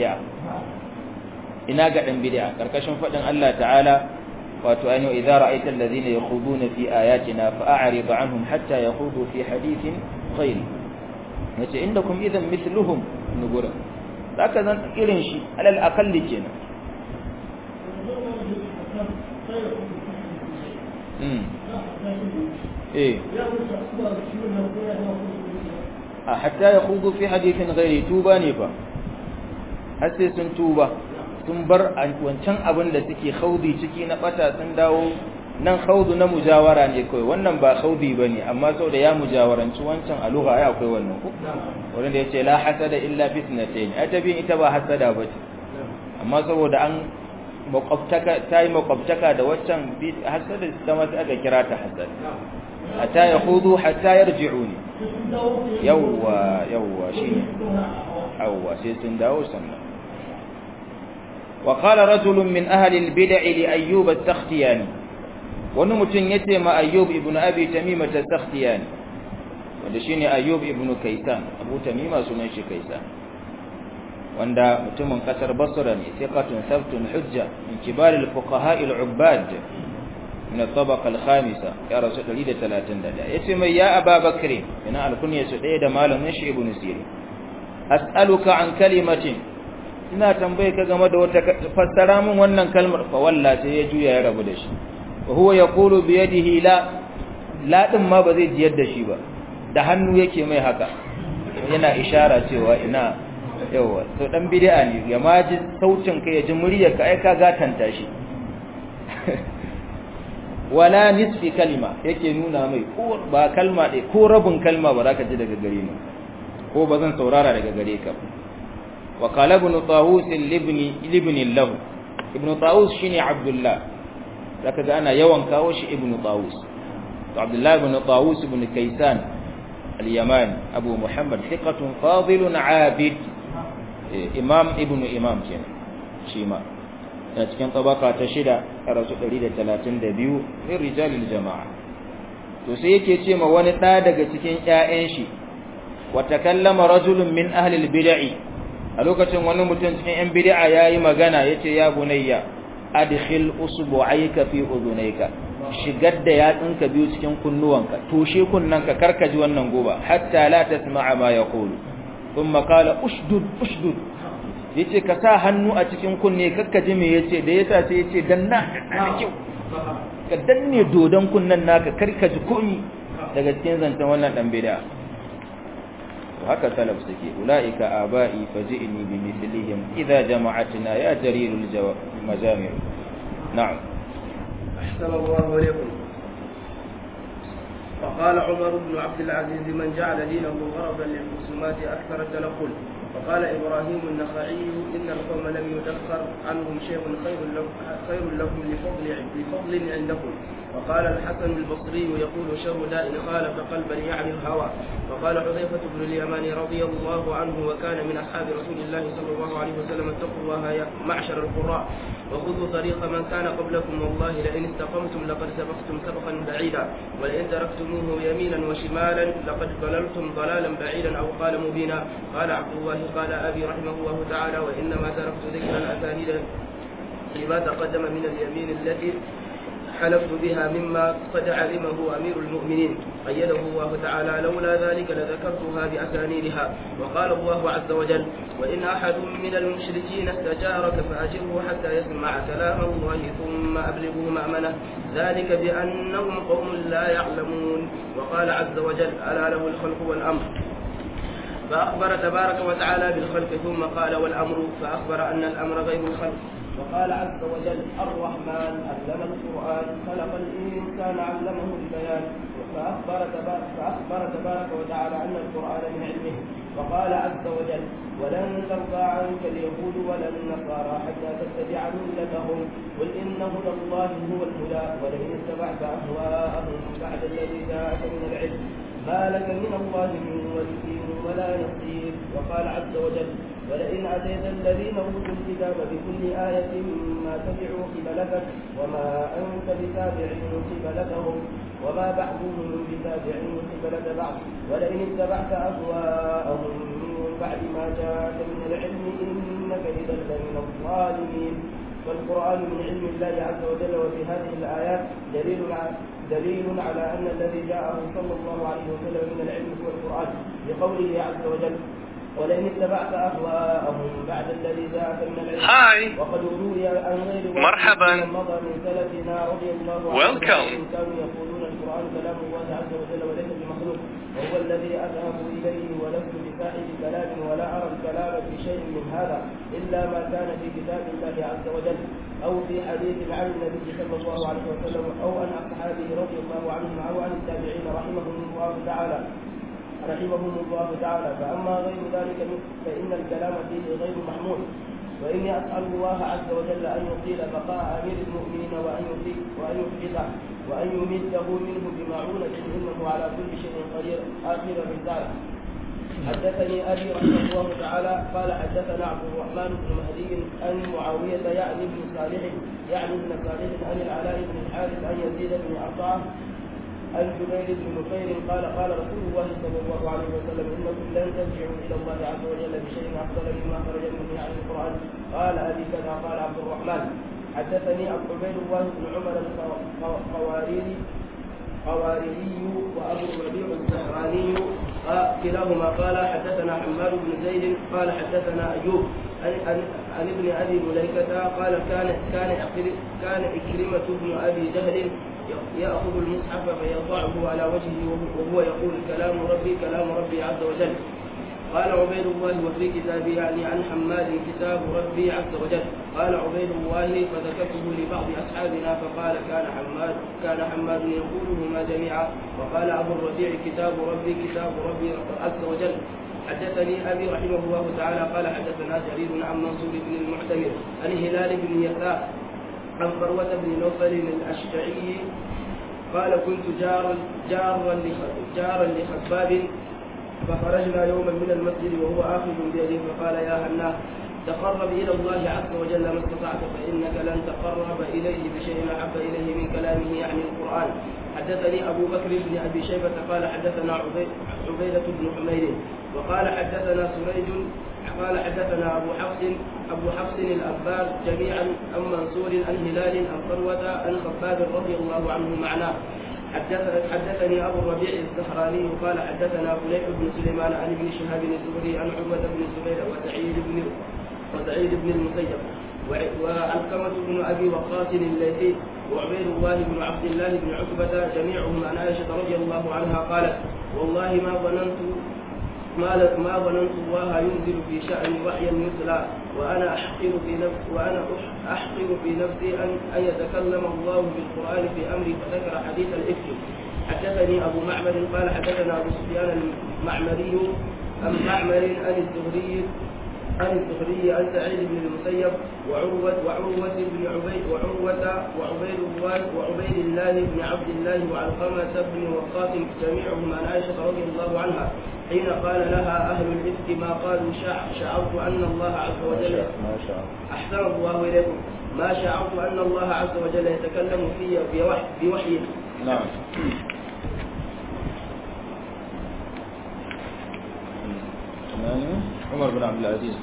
bid'a karkashin fadin Allah ta'ala wato ainihin idza ra'aita alladhina yakhuduna fi ayatina fa'rid anhum hatta yakhudu fi hadithin ghayr yace indakum idan mithluhum nugura zaka zan irin shi alal aqalli kenan hatta yakhudu fi hadithin ghayr tuba ne fa har sai sun tuba sun bar wancan abin da suke khaudi ciki na bata sun dawo nan khaudu na mujawara ne kai wannan ba khaudi bane amma saboda ya mujawaranci wancan a lugha ai akwai wannan ko wanda yace la hasada illa fitnatayn atabi ita ba hasada bace amma saboda an makwabtaka tayi makwabtaka da waccan hasada kuma sai aka kira ta hasada hatta yakhudu hatta yarji'uni yawwa shine sai sun dawo sannan وقال رجل من أهل البدع لأيوب السختياني ونمتن يتم أيوب ابن أبي تميمة السختياني ودشيني أيوب ابن كيسان أبو تميمة سننش كيسان واندا متمن قصر بصرني ثقة ثبت حجة من كبار الفقهاء العباد من الطبقة الخامسة يا رسول الله 30 يتم يا أبا بكر من الكنية سعيد مال نشي ابن سيري أسألك عن كلمة ina tambaye ka game da wata fassara min wannan kalmar fa walla sai ya juya ya rabu da shi wa huwa yaqulu bi yadihi la din ma ba zai jiyar da shi ba da hannu yake mai haka yana ishara cewa ina yawa to dan bid'a ne ya maji sautin ka ya ji muryar ka ai ka gatanta shi wala nisfi kalma yake nuna mai ko ba kalma dai ko rabin kalma ba za ka ji daga gare ni ko ba zan saurara daga gare ka وقال ابن طاووس لابن له ابن طاووس شيني عبد الله لكذا أنا يوان كاوش ابن طاووس عبد الله بن طاووس بن كيسان اليمان أبو محمد ثقة فاضل عابد إمام ابن إمام كان شيما كان طبقة تشدى رسول الله 32 من رجال الجماعة to sai yake ce ma wani ɗa daga cikin ƴaƴan shi wa takallama rajulun min ahli al-bid'i a lokacin wani mutum cikin ƴan bid'a yayi magana yace ya bunayya adkhil usbu'ayka fi udhunayka shigar da yatsunka biyu cikin kunnuwanka toshe kunnanka karkaji wannan goba hatta la tasma'a ma yaqulu thumma qala ushdud yace ka sa hannu a cikin kunne kakkaji me yace da yasa sai yace danna da kyau ka danne dodon kunnan naka karkaji komi daga cikin zantan wannan dan bid'a haka salaf suke ulaika aba'i faji'ni bi mithlihim idza jama'atna ya jarirul majami' na'am أحسن الله إليكم. فقال عمر بن عبد العزيز من جعل دينه غرضا للخصومات أكثر التنقل. وقال إبراهيم النخعي إن القوم لم يدخر عنهم شيء خير لهم لفضل عندكم. وقال الحسن البصري يقول شر داء خالف قلبا يعني الهوى. وقال حذيفة بن اليمان رضي الله عنه وكان من أصحاب رسول الله صلى الله عليه وسلم اتقوا الله يا معشر القراء وخذوا طريق من كان قبلكم والله لئن استقمتم لقد سبقتم سبقا بعيدا ولئن تركتموه يمينا وشمالا لقد ضللتم ضلالا بعيدا أو قال مبينا. قال عبد الله قال أبي رحمه الله تعالى وإنما تركت ذكر الأسانيد لما تقدم من اليمين التي حلفت بها مما قد علمه أمير المؤمنين قيده الله تعالى لولا ذلك لذكرتها بأسانيدها. وقال الله عز وجل وإن أحد من المشركين استجارك فأجره حتى يسمع كلام الله ثم أبلغه مأمنه ذلك بأنهم قوم لا يعلمون. وقال عز وجل ألا له الخلق والأمر فأخبر تبارك وتعالى بالخلق ثم قال والأمر فأخبر أن الأمر غير الخلق. وقال عز وجل الرحمن علم القرآن خلق الإنسان علمه البيان. فأخبر تبارك وتعالى أن القرآن من علمه. وقال عز وجل ولن ترضى عنك اليهود ولا النصارى حتى تتبع ملتهم قل إن هدى الله هو الهدى ولئن اتبعت أهواءهم بعد الذي جاءك من العلم ما لك من الله من ولي ولا نصير. وقال عز وجل ولئن أتيت الذين أوتوا الكتاب بكل آية ما تبعوا قبلتك وما أنت بتابع قبلتهم وما بعضهم بتابع قبلة بعض ولئن اتبعت أهواءهم من بعد ما جاءك من العلم إنك إذا لمن الظالمين. فالقرآن من علم الله عز وجل وفي هذه الآيات دليل على أن الذي جاءه صلى الله عليه وسلم من العلم هو القرآن لقوله عز وجل ولئن اتبعت أهواءهم بعد الذي جاءك من العلم. وقد روي عن غير مرحبا مضى من سلفنا رضي الله عنهم كانوا يقولون القرآن كلام الله عز وجل وليس بمخلوق وهو الذي أذهب إليه ولست بصاحب كلام ولا أرى الكلام في شيء من هذا إلا ما كان في كتاب الله عز وجل أو في حديث عن النبي صلى الله عليه وسلم أو عن أصحابه رضي الله عنهم أو عن التابعين رحمهم الله تعالى. فأما غير ذلك فإن الكلام فيه غير محمود. وإني أسأل الله عز وجل أن يطيل بقاء أمير المؤمنين وأن يحفظه وأن يمده منه بمعونة إنه على كل شيء قدير. آخر الرسالة. حدثني أبي رحمه الله تعالى قال حدثنا عبد الرحمن بن مهدي عن معاوية يعني ابن صالح عن العلاء بن الحارث عن يزيد بن عطاء عن جبير بن نفير قال قال رسول الله صلى الله عليه وسلم إنكم لن ترجعوا إلى الله عز وجل بشيء أفضل مما خرج منه عن القرآن. قال أبي كذا قال عبد الرحمن. حدثني عبيد الله بن عمر القواريري وأبو الربيع الزهراني كلاهما قال حدثنا حماد بن زيد قال حدثنا أيوب عن ابن أبي مليكة قال كان إكرمة بن أبي جهل يأخذ المصحف فيضعه على وجهه وهو يقول كلام ربي عز وجل. قال عبيد الله وفي كتابي يعني عن حماد كتاب ربي عز وجل. قال عبيد الله فذكرته لبعض أصحابنا فقال كان حماد يقولهما جميعا. وقال أبو الربيع كتاب ربي عز وجل. حدثني أبي رحمه الله تعالى قال حدثنا جرير عن منصور بن المعتمر عن هلال بن يساع عن فروة بن نوفل الأشجعي قال كنت جارا لخباب فخرجنا يوما من المسجد وهو آخذ بيده فقال يا هناه تقرب إلى الله عز وجل ما استطعت فإنك لن تقرب إليه بشيء أحب إليه من كلامه يعني القرآن. حدثني أبو بكر بن أبي شيبة قال حدثنا عبيدة بن حمير وقال حدثنا سريج قال حدثنا أبو حفص الأباد جميعا عن منصور عن هلال عن قروة عن خباب رضي الله عنه معناه. حدثني أبو الربيع الزهراني قال حدثنا فليح بن سليمان عن ابن شهاب الزهري عن عروة بن الزبير وسعيد بن المسيب وعلقمة بن أبي وقاص الليثي وعبيد الله بن عبد الله بن عتبة جميعهم عن عائشة رضي الله عنها قالت والله ما ظننت الله ينزل في شأن وحيا يتلى وأنا أحقر في نفسي أن يتكلم الله بالقرآن في أمري فذكر حديث الإفك. حدثني أبو معمر قال حدثنا أبو سفيان المعمري عن معمر عن الزهري عن سعيد بن المسيب وعروة بن عبيد وعبيد الله بن عبد الله وعلقمة بن وقاص جميعهم عن عائشة رضي الله عنها حين قال لها أهل الإفك ما قالوا شعرت أن الله عز وجل أحسن الله إليكم ما شعرت أن الله عز وجل يتكلم في بوحي. نعم. عمر بن عبد العزيز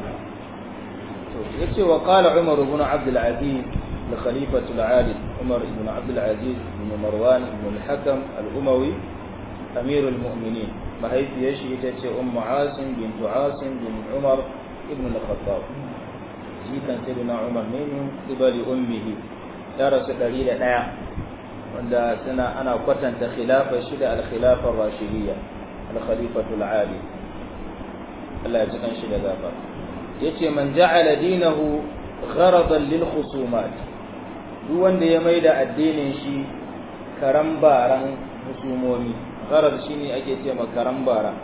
يكتب وقال عمر بن عبد العزيز لخليفة العادل عمر بن عبد العزيز بن مروان بن الحكم الأموي أمير المؤمنين ما هي في شيء تأتي عاصم بنت عاصم بن عمر ابن الخطاب جي كان سيدنا عمر من قبل أمه درس دليل دايا wanda ana kwatanta khilafa shi da al-khilafa ar-rashidiyya al-khalifatu al-ali Allah ya ji kan shi da gafara yace man ja'ala dinahu gharadan lil khusumat duk wanda ya maida addinin shi karambaran husumomi gharad shine ake ce ma karambara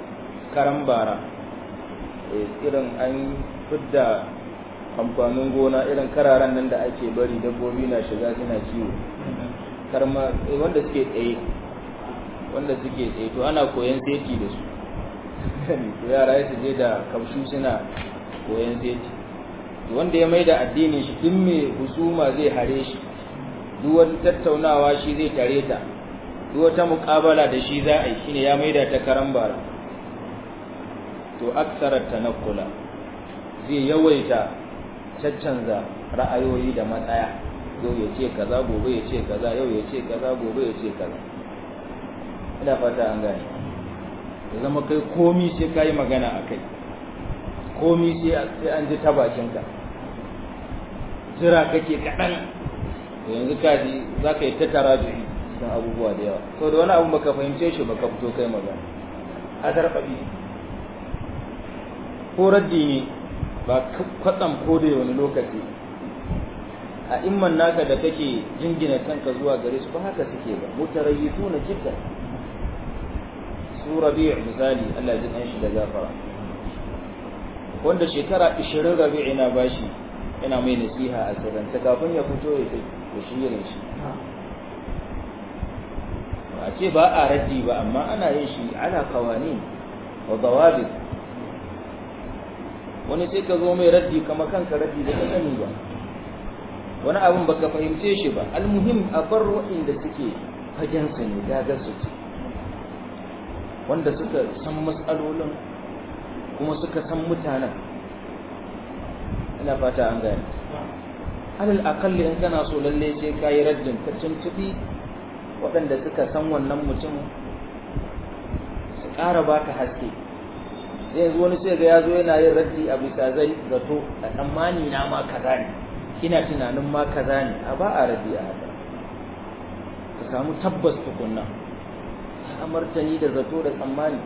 irin an fidda amfanin gona irin kararan nan da ake bari dabbobi na shiga suna kiwo karma wanda suke tsaye to ana koyan seti da su to yara su je da kamshu suna koyan seti wanda ya maida addinin shi duk mai husuma zai hare shi duk wani tattaunawa shi zai tare ta duk wata muƙabala da shi za a yi shine ya maida ta karambara to aksarar tanakkula zai yawaita caccanza ra'ayoyi da matsaya yau ya ce kaza gobe ya ce kaza yau ya ce kaza gobe ya ce kaza ina fata an gane ya zama kai komi sai ka yi magana a kai komi sai an ji ta bakinka jira kake kaɗan yanzu kaji za ka yi ta tarajuhi cikin abubuwa da yawa sau da wani abu baka fahimce shi baka fito kai magana a zarfafi ko raddi ne ba kwatsam ko da wani lokaci a imman naka da kake jingina kanka zuwa gare su ba haka suke ba mutarayyituna jiddan su rabi' misali Allah ya ji shi da gafara wanda shekara 20 rabi' ina bashi ina mai nasiha a sirrance kafin ya fito ya shirin shi ba ce ba a raddi ba amma ana yin shi ala qawanin wa dawabit wani sai ka zo mai raddi kama kanka raddi da sani ba wani abin baka fahimce shi ba almuhim a bar waɗanda suke fagensu ne gagarsu ce wanda suka san matsalolin kuma suka san mutanen ina fata an gane alal akalli in kana so lalle sai ka yi raddin ka tuntubi waɗanda suka san wannan mutum su ƙara baka haske sai yanzu wani sai ga ya zo yana yin raddi a bisa zai zato a tsammani na ma kaza ne ina tunanin ma kaza ne a ba a raddi a haka ka samu tabbas tukunna a martani da zato da tsammani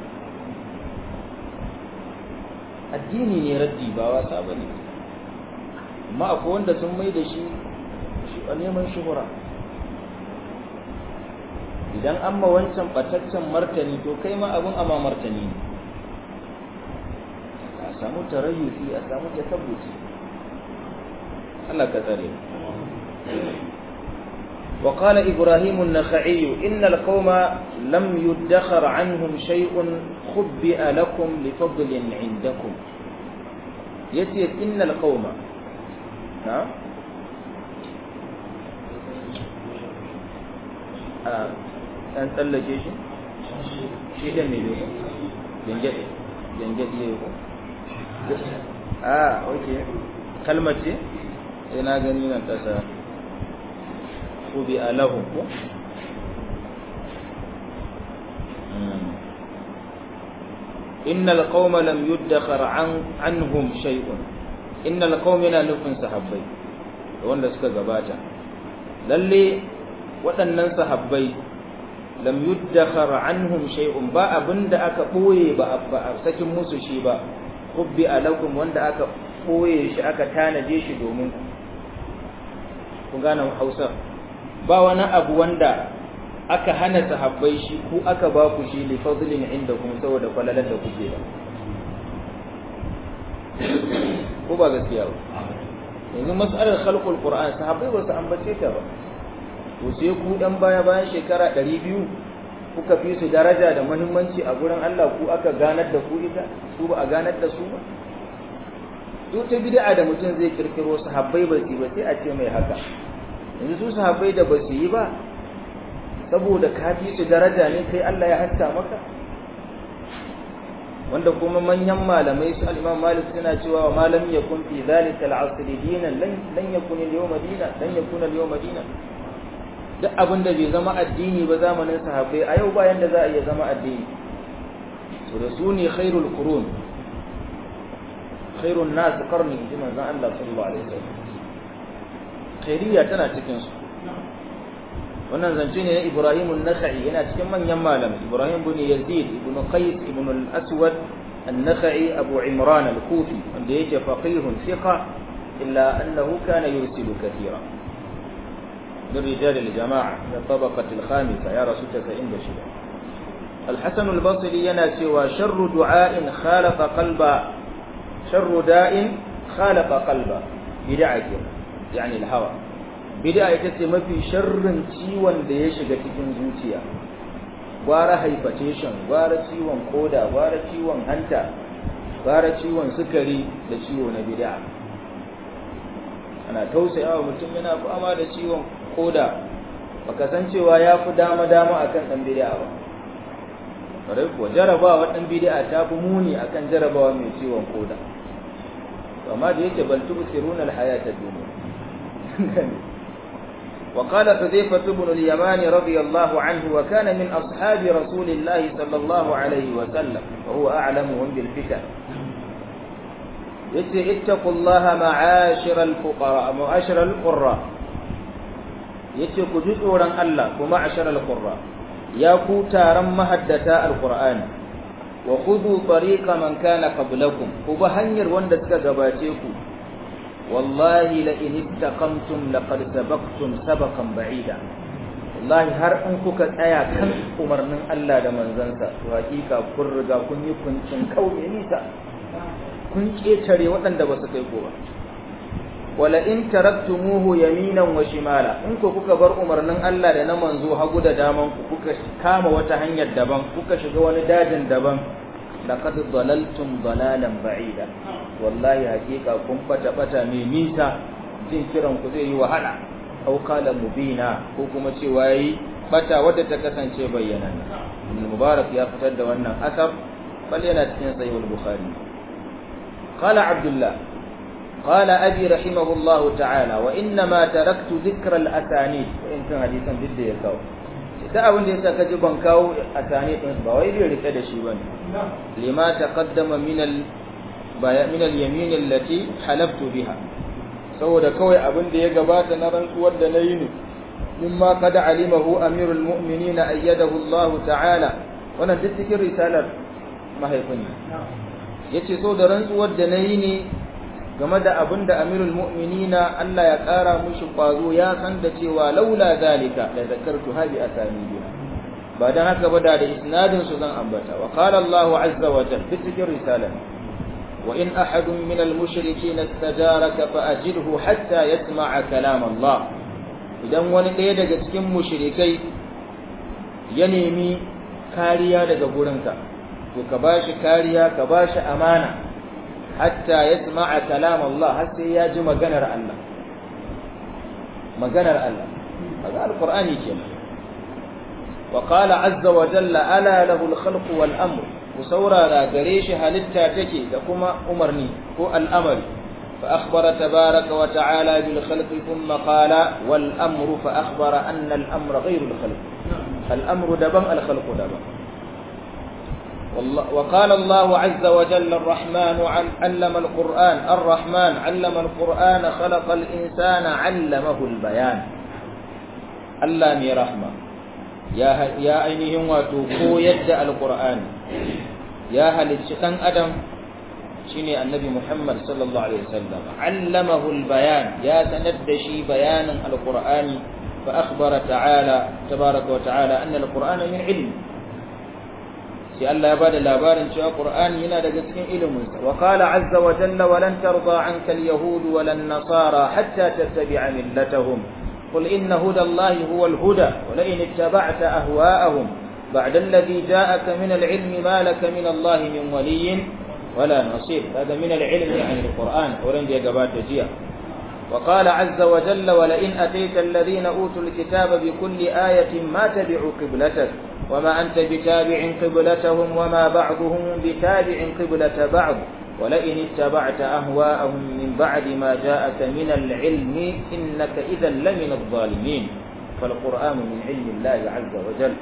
addini ne raddi ba wasa ba ne amma akwai wanda sun mai da shi a neman shuhura idan an ma wancan bataccen martani to kai ma abin ama martani ne a samu tarayyufi a samu takabbuci Allah ka tsare وقال إبراهيم النخعي إن القوم لم يدخر عنهم شيء خبئ لكم لفضل عندكم yace innal qauma na an tsallake shi da me ne gangade ne ko okay kalmar ce sai na gani nan kasa ubi alahu ko innal qauma lam yuddakhar anhum shay'un innal qaumina nufin sahabbai wanda suka gabata lalle waɗannan sahabbai lam yuddakhar anhum shay'un ba abinda aka boye ba a sakin musu shi ba hubbi alakum wanda aka boye shi aka tanaje shi domin ku gane Hausa ba wani abu wanda aka hana sahabbai shi ko aka ba ku shi li fadlin indakum saboda falalar da kuke da ko ba gaskiya ba yanzu mas'alar khalqul qur'an sahabbai ba su ambace ta ba to sai ku dan bayan shekara 200 kuka fi su daraja da muhimmanci a gurin Allah ku aka ganar da ku ita su ba a ganar da su ba duk ta bid'a da mutum zai kirkiro sahabbai ba su ba sai a ce mai haka yanzu su sahabbai da ba su yi ba saboda ka fi su daraja ne kai Allah ya haska maka wanda kuma manyan malamai su al-Imam Malik suna cewa wa malam yakun fi zalika al-asr dinan lan yakun al-yawma dinan lan yakun al-yawma dinan duk abin da bai zama addini ba zamanin sahabbai a yau bayan da za a iya zama addini to da su ne khairul qurun khairun nas qarni ji manzon Allah sallallahu alaihi wasallam khairiyya tana cikin su wannan zance ne na Ibrahim an-Nakhai yana cikin manyan malamai Ibrahim ibn Yazid ibn Qais ibn al-Aswad an-Nakhai Abu Imran al-Kufi wanda yake faqihun thiqa illa annahu kana yursilu kathira من رجال الجماعة من الطبقة الخامسة يا رسول الله شيء الحسن البصري يناسي وشر دعاء خالق قلبا شر داء خالق قلبا بدعة يعني الهوى بدعة تسمى في شر ciwon da ya shiga cikin zuciya gwara hypertension gwara ciwon koda gwara ciwon hanta gwara ciwon sukari da ciwo na bid'a ana tausayawa mutum yana fama da ciwon koda baka san cewa yafi dama akan dan bid'a ba kare ko jarabawa dan bid'a ta fi muni akan jarabawa mai ciwon koda amma da yake bal tubsiruna alhayata ad-dunya وقال حذيفة بن اليمان رضي الله عنه وكان من أصحاب رسول الله صلى الله عليه وسلم وهو أعلمهم بالفتن اتقوا الله معاشر الفقراء معاشر القراء yace ku ji tsoron Allah kuma asharal qurra ya ku taron mahaddata alqur'ani wa khudhu tariqa man kana qablakum ku ba hanyar wanda suka gabace ku wallahi la in istaqamtum laqad sabaqtum sabaqan ba'ida wallahi har in kuka tsaya kan umarnin Allah da manzansa to hakika kun riga kun yi kuncin kauye nisa kun ketare waɗanda ba su kai ko ba wala in taraktumuhu yaminan wa shimala in kuka bar umarnin Allah da na manzo hagu da daman ku kuka kama wata hanyar daban kuka shiga wani dajin daban laqad dalaltum dalalan ba'ida wallahi hakika kun bata mai nisa jin kiran ku zai yi wahala aw qala mubina ko kuma cewa yi bata wadda ta kasance bayyana Mubarak ya fitar da wannan asar bal yana cikin sahih al-Bukhari qala Abdullah قال أبي رحمه الله تعالى وإنما تركت ذكر الأسانيد وإن كان حديثا ضد يكاو da abin da yasa kaji ban kawo asani din ba wai bai rike da shi bane lima taqaddama min al-yamin allati halaftu biha saboda kawai abin da ya gabata na rantsuwar da nayi ne mimma qad alimahu amirul mu'minin ayyadahu Allah ta'ala wannan duk cikin risalar mahaifin yace so da rantsuwar da nayi ne game da abinda amirul mu'minina Allah ya kara mushi kwazo ya san da cewa laula zalika la zakartu hadi asanidina ba dan haka ba da isnadin su zan ambata wa qala Allah azza wa jalla fi cikin risala wa in ahadun min al mushrikeen istajaraka fa ajirhu hatta yasma'a kalam Allah idan wani daya daga cikin mushrikai ya nemi kariya daga gurinka to ka bashi kariya ka bashi amana hatta yasma'a kalam Allah har sai ya ji maganar Allah kaga alqur'ani kenan wa qala azza wa jalla ala lahu al-khalq wal amr musaurara gare shi halitta take da kuma umarni ko al'amari fa akhbara tabaraka wa ta'ala bil khalq thumma qala wal amru fa akhbara anna al amra ghayru al khalq al amru daban al khalq daban وقال الله عز وجل الرحمن علم القرآن علم القرآن خلق الإنسان علمه البيان الله مي رحمة يا أينهم وتوكو يد القرآن يا هل الشيطان أدم شيني النبي محمد صلى الله عليه وسلم علمه البيان يا سندشي بيانا القرآن فأخبر تعالى تبارك وتعالى أن القرآن من علم sai Allah ya bada labarin cewa Qur'ani yana daga cikin ilimin sa wa qala azza wa jalla wa lan tarda anka al-yahud wa lan nasara hatta tattabi'a millatahum qul inna hudallahi huwal huda wa la in ittaba'ta ahwa'ahum ba'da alladhi ja'aka min al-'ilmi ma laka min Allah min waliyyin wa la nasir hada min al-'ilmi 'an al-Qur'an wurin da ya gabata jiya وقال عز وجل ولئن أتيت الذين أوتوا الكتاب بكل آية ما تبعوا قبلتك وما أنت بتابع قبلتهم وما بعضهم بتابع قبلة بعض ولئن اتبعت أهواءهم من بعد ما جاءك من العلم إنك إذا لمن الظالمين فالقرآن من علم الله عز وجل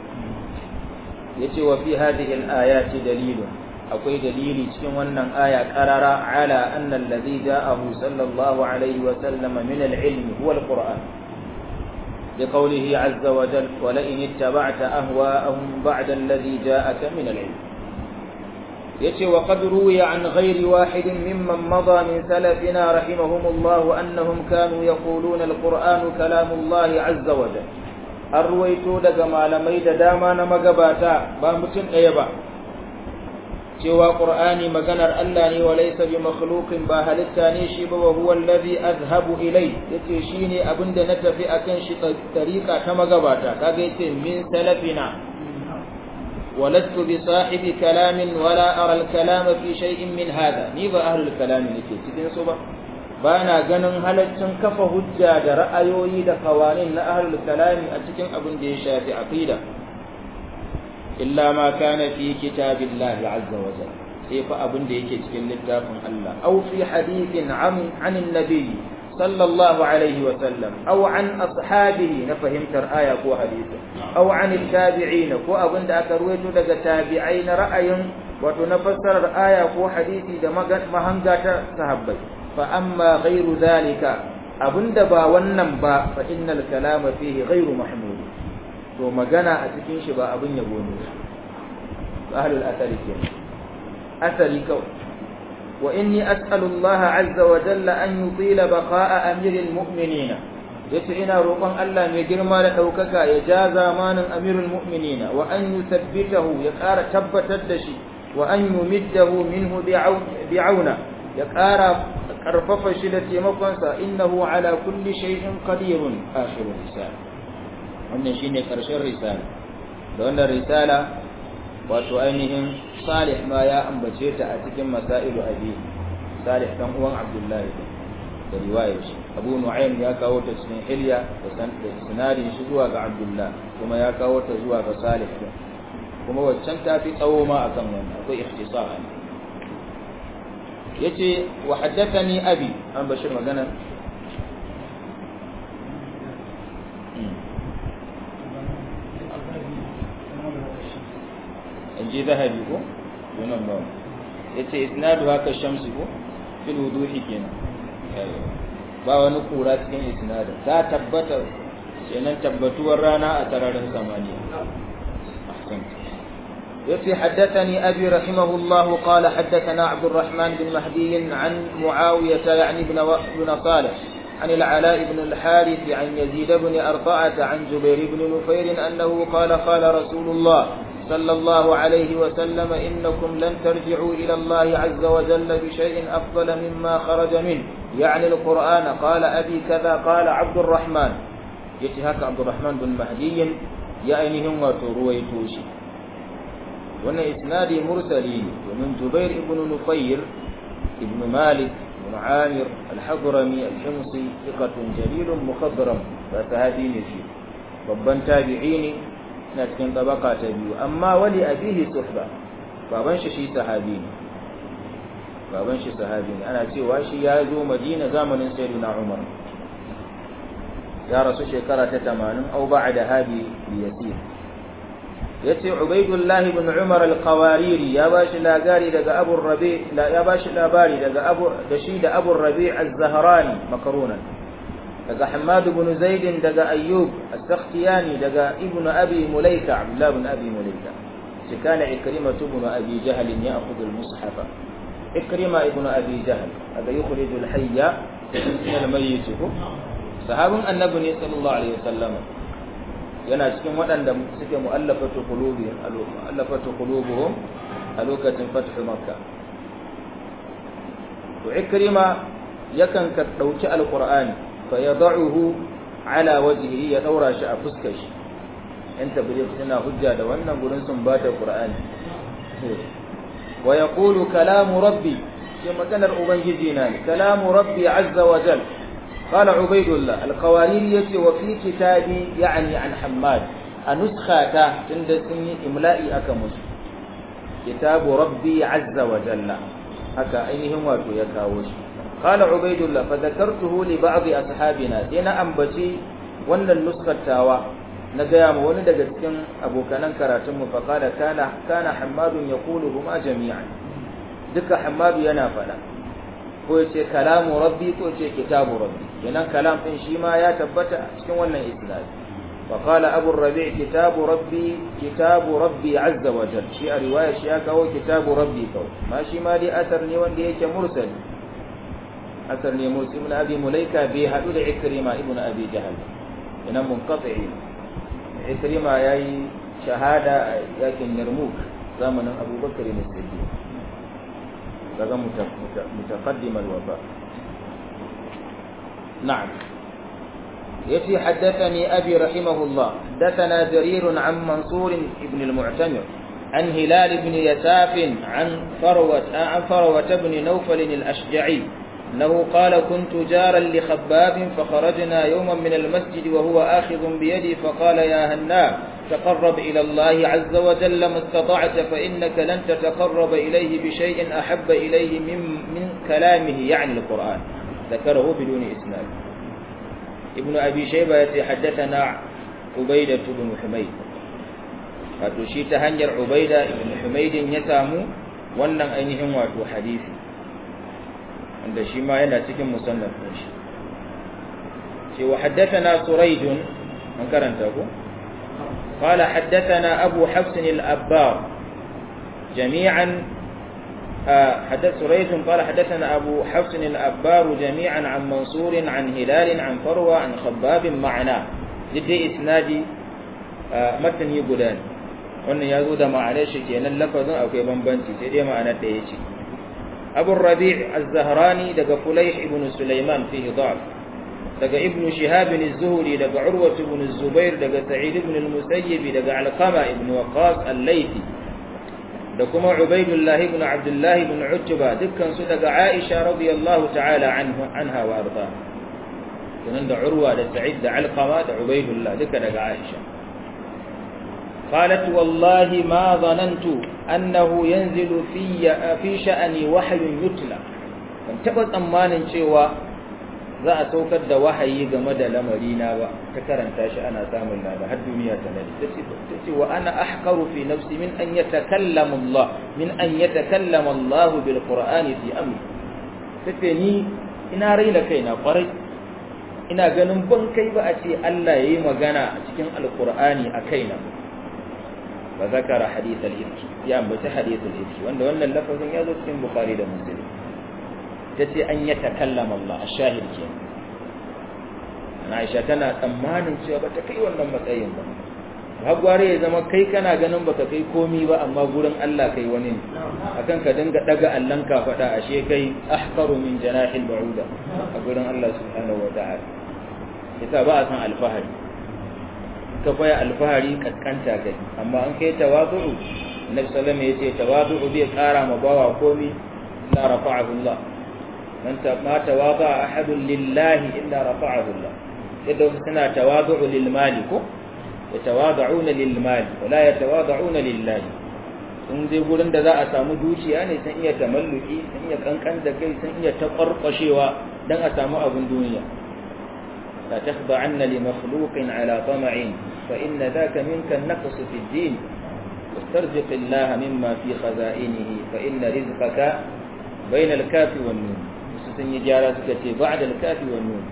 يتي وفي هذه الآيات دليل akwai dalili cikin wannan aya qarara ala anna alladhi ja'ahu sallallahu alaihi wa sallam min al-ilm huwa al-Qur'an bi qawlihi 'azza wa jalla wa la in ittaba'ta ahwa'ahum ba'da alladhi ja'aka min al-ilm yace wa qad ruwiya an ghayri wahidin mimman madha min salafina rahimahumullah annahum kanu yaquluna al-Qur'anu kalamullahi 'azza wa jalla arwayto daga malamai da dama na magabata ba mutun daya ba cewa Qur'ani maganar Allah ne wa laysa bi makhluqin ba halitta ne shi ba wa huwa alladhi azhabu ilay yace shine abinda na tafi akan shi tariqa ta magabata kaga yace min salafina walastu bi sahibi kalamin wala ara al-kalam fi shay'in min hada ni ba ahlul kalam nake cikin su ba bana ganin halaccin kafa hujja da ra'ayoyi da qawanin na ahlul kalam a cikin abin da ya shafi aqida illa ma kana fi kitabillahi azza wa jalla sai fa abin da yake cikin littafin Allah aw fi hadithin an annabi sallallahu alaihi wa sallam aw an ashabihi na fahimtar aya ko hadisi aw an tabi'in ko abin da aka ruwaito daga tabi'ai na ra'ayin wato na fassarar aya ko hadisi da mahanga ta sahabbai fa amma ghairu zalika abinda ba wannan ba fa innal kalama fihi ghairu mahmud to magana a cikin shi ba abin yabo ne ahlul athari kenan athari kawai wa inni as'alu Allah azza wa jalla an yutila baqa'a amiril mu'minina yace ina roƙon Allah mai girma da daukaka ya ja zamanin amirul mu'minina wa an yuthabbitahu ya ƙara tabbatar da shi wa an yumiddahu minhu bi'auna ya ƙara karfafa shi da taimakon sa innahu ala kulli shay'in qadirun akhirul risala wannan shine karshen risala da wannan risala wato ainihin Salih ma ya ambace ta a cikin masailu abi Salih dan uwan Abdullahi da riwayar shi Abu Nu'aym ya kawo ta cikin Hilya da sanadin shi zuwa ga Abdullah kuma ya kawo ta zuwa ga Salih kuma waccan ta fi tsawo ma akan wannan akwai ikhtisar yace wa haddathani abi an bashir magana ji zahabi ko wannan ba yace isnadu haka shamsi ko fil wuduhi kenan ba wani kura cikin isnadin ta tabbata kenan tabbatuwar rana a tararin samaniya yace haddathani abi rahimahullah qala haddathana abd الرحمن بن مهدي عن معاوية يعني بن صالح عن العلاء بن الحارث عن يزيد بن أرطعة عن جبير بن نفير أنه قال رسول الله صلى الله عليه وسلم إنكم لن ترجعوا إلى الله عز وجل بشيء أفضل مما خرج منه يعني القرآن قال أبي كذا قال عبد الرحمن يتهك عبد الرحمن بن مهدي يأنهم وترويتوشي وأن إسنادي مرسلين ومن جبير بن نفير ibn Malik ibn Amir al-Hadrami al-Himsi thiqatun jalilun mukhadram fa sahabi ne shi babban tabi'i ne na cikin tabaka ta biyu amma wali abihi suhba baban shi sahabi ne ana cewa shi ya zo Madina zamanin Sayyidina Umar ya rasu shekara ta 80 au ba'da hadi yasir yace Ubaydullah ibn Umar al-Qawariri ya bashi labari daga Abu Rabi' da Abu Rabi' az-Zahrani makrunan daga Hammad ibn Zaid daga Ayyub as-Sakhtiyani daga Ibn Abi Mulaika Abdullah ibn Abi Mulaika kana Ikrimah ibn Abi Jahl ya'khudhu al-mushaf Ikrimah ibn Abi Jahl hada yukhrij al-hayya min al-mayyit sahabin annabi ne sallallahu alaihi wasallam yana cikin waɗanda suke mu'allafatu qulubuhum a lokacin fathu Makka to Ikrima yakan ka dauki al-Qur'ani fayad'uhu ala wajhihi ya daura shi a fuskar shi in tabligh suna hujja da wannan gurin sun bata qur'ani wa yaqulu kalamu rabbi shi maganar ubangiji na kalamu rabbi azza wa jal qala ubaydullah al-qawariri yace wa fi kitabi yani an hammad anuskata tunda sun yi imla'i aka musu kitabu rabbi azza wa jalla haka ainihin wato ya kawo shi قال عبيد الله فذكرته لبعض أصحابنا دينا أنبتي wannan nuskatawa na gaya mu wani daga cikin abokanan karatunmu fa qala kana hammadun yaquluhuma jami'an duka hammadu yana fada ko yace kalamu rabbi ko yace kitabu rabbi kenan kalam din shi ma ya tabbata cikin wannan isnad fa qala abu rabi' kitabu rabbi azza wa jalla shi a riwaya shi ya kawo kitabu rabbi kawai ma shi ma dai asar ne wanda yake mursal asar ne Musa ibn Abi Mulaika bai hadu da Ikrima ibn Abi Jahl ina munqati Ikrima yayi shahada yakin Yarmouk zamanin Abu Bakr as-Siddiq daga mutaqaddim al-wafa na'am yace haddathani abi rahimahullah haddathana Jarir an Mansur ibn al-Mu'tamir عن هلال بن يساف عن فروة بن نوفل الأشجعي أنه قال كنت جارا لخباب فخرجنا يوما من المسجد وهو آخذ بيدي فقال يا هناء تقرب إلى الله عز وجل ما استطعت فإنك لن تتقرب إليه بشيء أحب إليه من كلامه يعني القرآن ذكره بدون إسناد ابن أبي شيبة حدثنا عبيدة بن حميد فتشيت هنجر عبيدة بن حميد يسامو ونن أينهم واتو حديثي عند شيما yana cikin musannaf din shi ce wa haddathana surayd an karanta ko qala haddathana abu hafs al-abbar jami'an حدث سريج قال حدثنا أبو حفص الأبار جميعا عن منصور عن هلال عن فروة عن خباب معنا لدي إسنادي متن يقولان وأن يزود معنى شكينا اللفظ أو كي بنبنتي سيدي معنى تيجي أبو الربيع الزهراني دقى فليح ابن سليمان فيه ضعف دقى ابن شهاب الزهري دقى عروة بن الزبير دقى سعيد بن المسيب دقى علقمة ابن وقاص الليثي دقى عبيد الله بن عبد الله بن عتبة دقى دقى عائشة رضي الله تعالى عنها وأرضاها كنن عروة دقى سعيد دقى علقمة دقى عبيد الله دقى عائشة قالت والله ما ظننت أنه ينزل في شأني وحي يتلى فانتبت أمانا شوى za a saukar da wahayi game da lamarina ba ta karanta shi ana samun lada har duniya ta nadi tace wa ana ahqaru fi nafsi min an yatakallama Allah bil Qur'ani fi amri tace ni ina raina kaina kwarai ina ganin ban kai ba a ce Allah yayi magana a cikin alqur'ani a kaina fa zakara hadith al-ifk ya ambaci hadith al-ifk wanda wannan lafazin ya zo cikin Bukhari da Muslim tace an ya takallama Allah ash-shahid ke Aisha tana tsammanin cewa bata kai wannan matsayin ba hagware ya zama kai kana ganin baka kai komi ba amma gurin Allah kai wani akan ka dinga daga allan ka fada ashe kai ahqaru min janahil ba'uda a gurin Allah subhanahu wata'ala ita ba a san alfahari ka faya alfahari kaskanta kai amma an kai tawazu Annabi sallallahu alaihi wasallam yace tawazu bai kara ma bawa komi la rafa'ahu Allah ما تواضع أحد لله إلا رفعه الله يدعو سنة تواضع للمال يتواضعون للمال ولا يتواضعون لله sun je gurin da za a samu dukiya ne sun iya tamalluki sun iya kankan da kai sun iya taƙarƙashewa don a samu abin duniya la takhda'anna li makhluqin ala tama'in fa inna dhaka minka an-naqs fi ad-din wastarjiq Allah mimma fi khaza'inihi fa inna rizqaka bayna al-kafi wan-nun sun yi gyara suka ce ba'da al-kafi wan-nun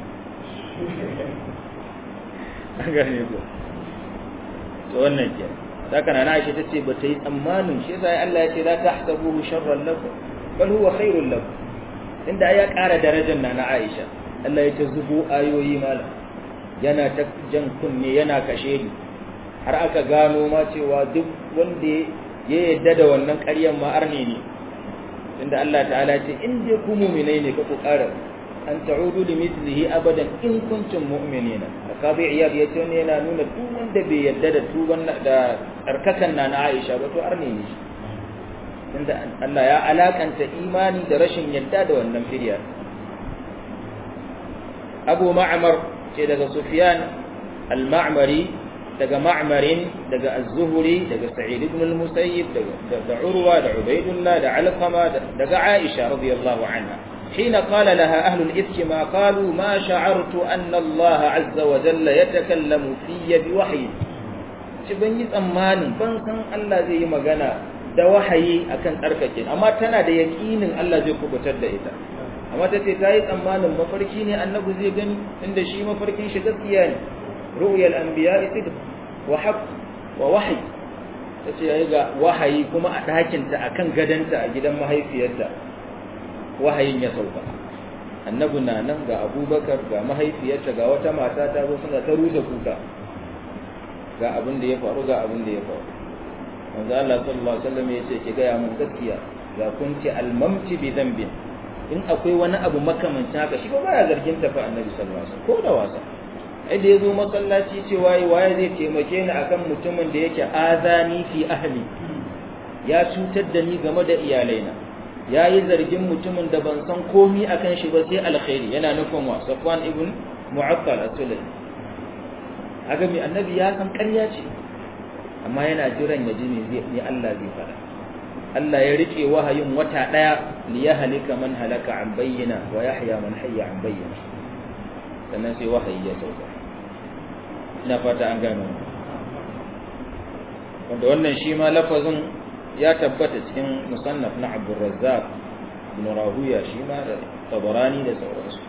gane ko to wannan ke saka na Aisha tace ba ta yi tsammanin shi sai Allah ya ce la tahsabuhu sharran lakum bal huwa khairul lakum inda ya ƙara darajar na Aisha Allah ya ta zubo ayoyi mala yana ta jan kunne yana kashe ni har aka gano ma cewa duk wanda ya yadda da wannan ƙaryan ma arne ne inda Allah ta'ala ya ce in dai ku mu'minai ne ka ku ƙara an ta'udu li mithlihi abadan in kuntum mu'minina akabi iyad yace ne yana nuna duk wanda bai yadda da tuban da tsarkakan na Aisha ba to arne ne inda Allah ya alakanta imani da rashin yadda da wannan firya Abu Ma'mar ce daga Sufyan al-Ma'mari daga Ma'marin daga Az-Zuhri daga Sa'id ibn al-Musayyib daga Urwa da Ubaydullah da Alqama daga Aisha radiyallahu anha حين قال لها أهل الإفك ما قالوا ما شعرت أن الله عز وجل يتكلم في بوحي ban yi tsammanin ban san Allah zai yi magana da wahayi akan tsarkake amma tana da yakinin Allah zai kubutar da ita amma tace ta yi tsammanin mafarki ne annabi zai gani inda shi mafarkin shi gaskiya ne ru'yal anbiya sidq wa haqq wa wahyi tace yayi ga wahayi kuma a dakin ta akan gadanta a gidan mahaifiyarta wahayin ya sauka annabi na nan ga Abubakar ga mahaifiyarta ga wata mata ta zo suna ta rusa kuka ga abin da ya faru ga abin da ya faru manzo Allah sallallahu alaihi wasallam yace ki ga ya mun gaskiya ga kunti almamti bi dhanbin in akwai wani abu makamancin haka shi ba ya zargin ta fa annabi sallallahu alaihi wasallam ko da wasa ai da yazo masallaci ce waye zai taimake ni akan mutumin da yake azani fi ahli ya cutar da ni game da iyalaina yayi zargin mutumin da ban san komai akan shi ba sai alkhairi yana nufin wa Safwan ibn Mu'attal as-Sulaimi aga mai annabi ya san ƙarya ce amma yana jiran ya ji me Allah zai fara Allah ya rike wahayin wata daya li yahlika man halaka an bayyana wa yahya man hayya an bayyana sannan sai wahayi ya sauka ina fata an gano wanda wannan shi ma lafazin ya tabbata cikin musannaf na Abdul Razzaq ibn Rahuya shi ma da Tabarani da sauransu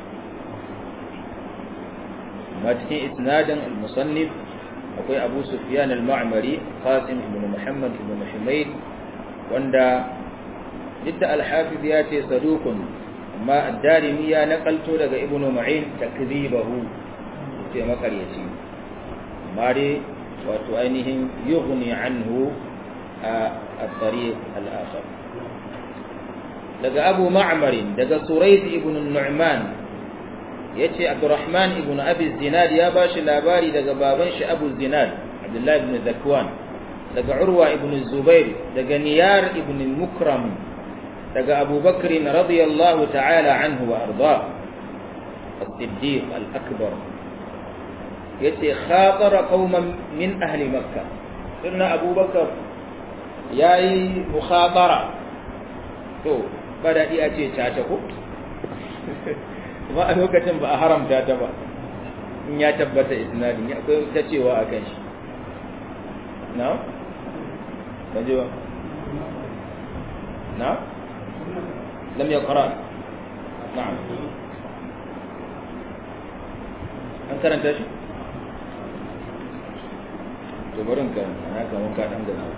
ma cikin isnadin al-musannif akwai Abu Sufyan al-Ma'mari Qasim ibn Muhammad ibn Humayd wanda jidda al-Hafiz ya ce sadukun amma ad-Darimi ya nakalto daga Ibn Ma'in takdhibahu ce makaryaci amma dai wato ainihin yughni anhu الطريق الآخر لقى أبو معمر لقى سريد ابن النعمان يتي عبد الرحمن ابن أبي الزناد يا باش الأباري لقى بابنش أبو الزناد عبد الله بن ذكوان لقى عروة ابن الزبير لقى نيار ابن المكرم لقى أبو بكر رضي الله تعالى عنه وأرضاه الصديق الأكبر يتي خاطر قوما من أهل مكة قلنا أبو بكر yayi mukhatara to ba dadi a ce caca ko kuma a lokacin ba a haramta ta ba in ya tabbata isnadin akwai ta cewa akan shi na kaje ba na lam yaqra na'am an karanta shi to barin ka ana kaman ka dan gaba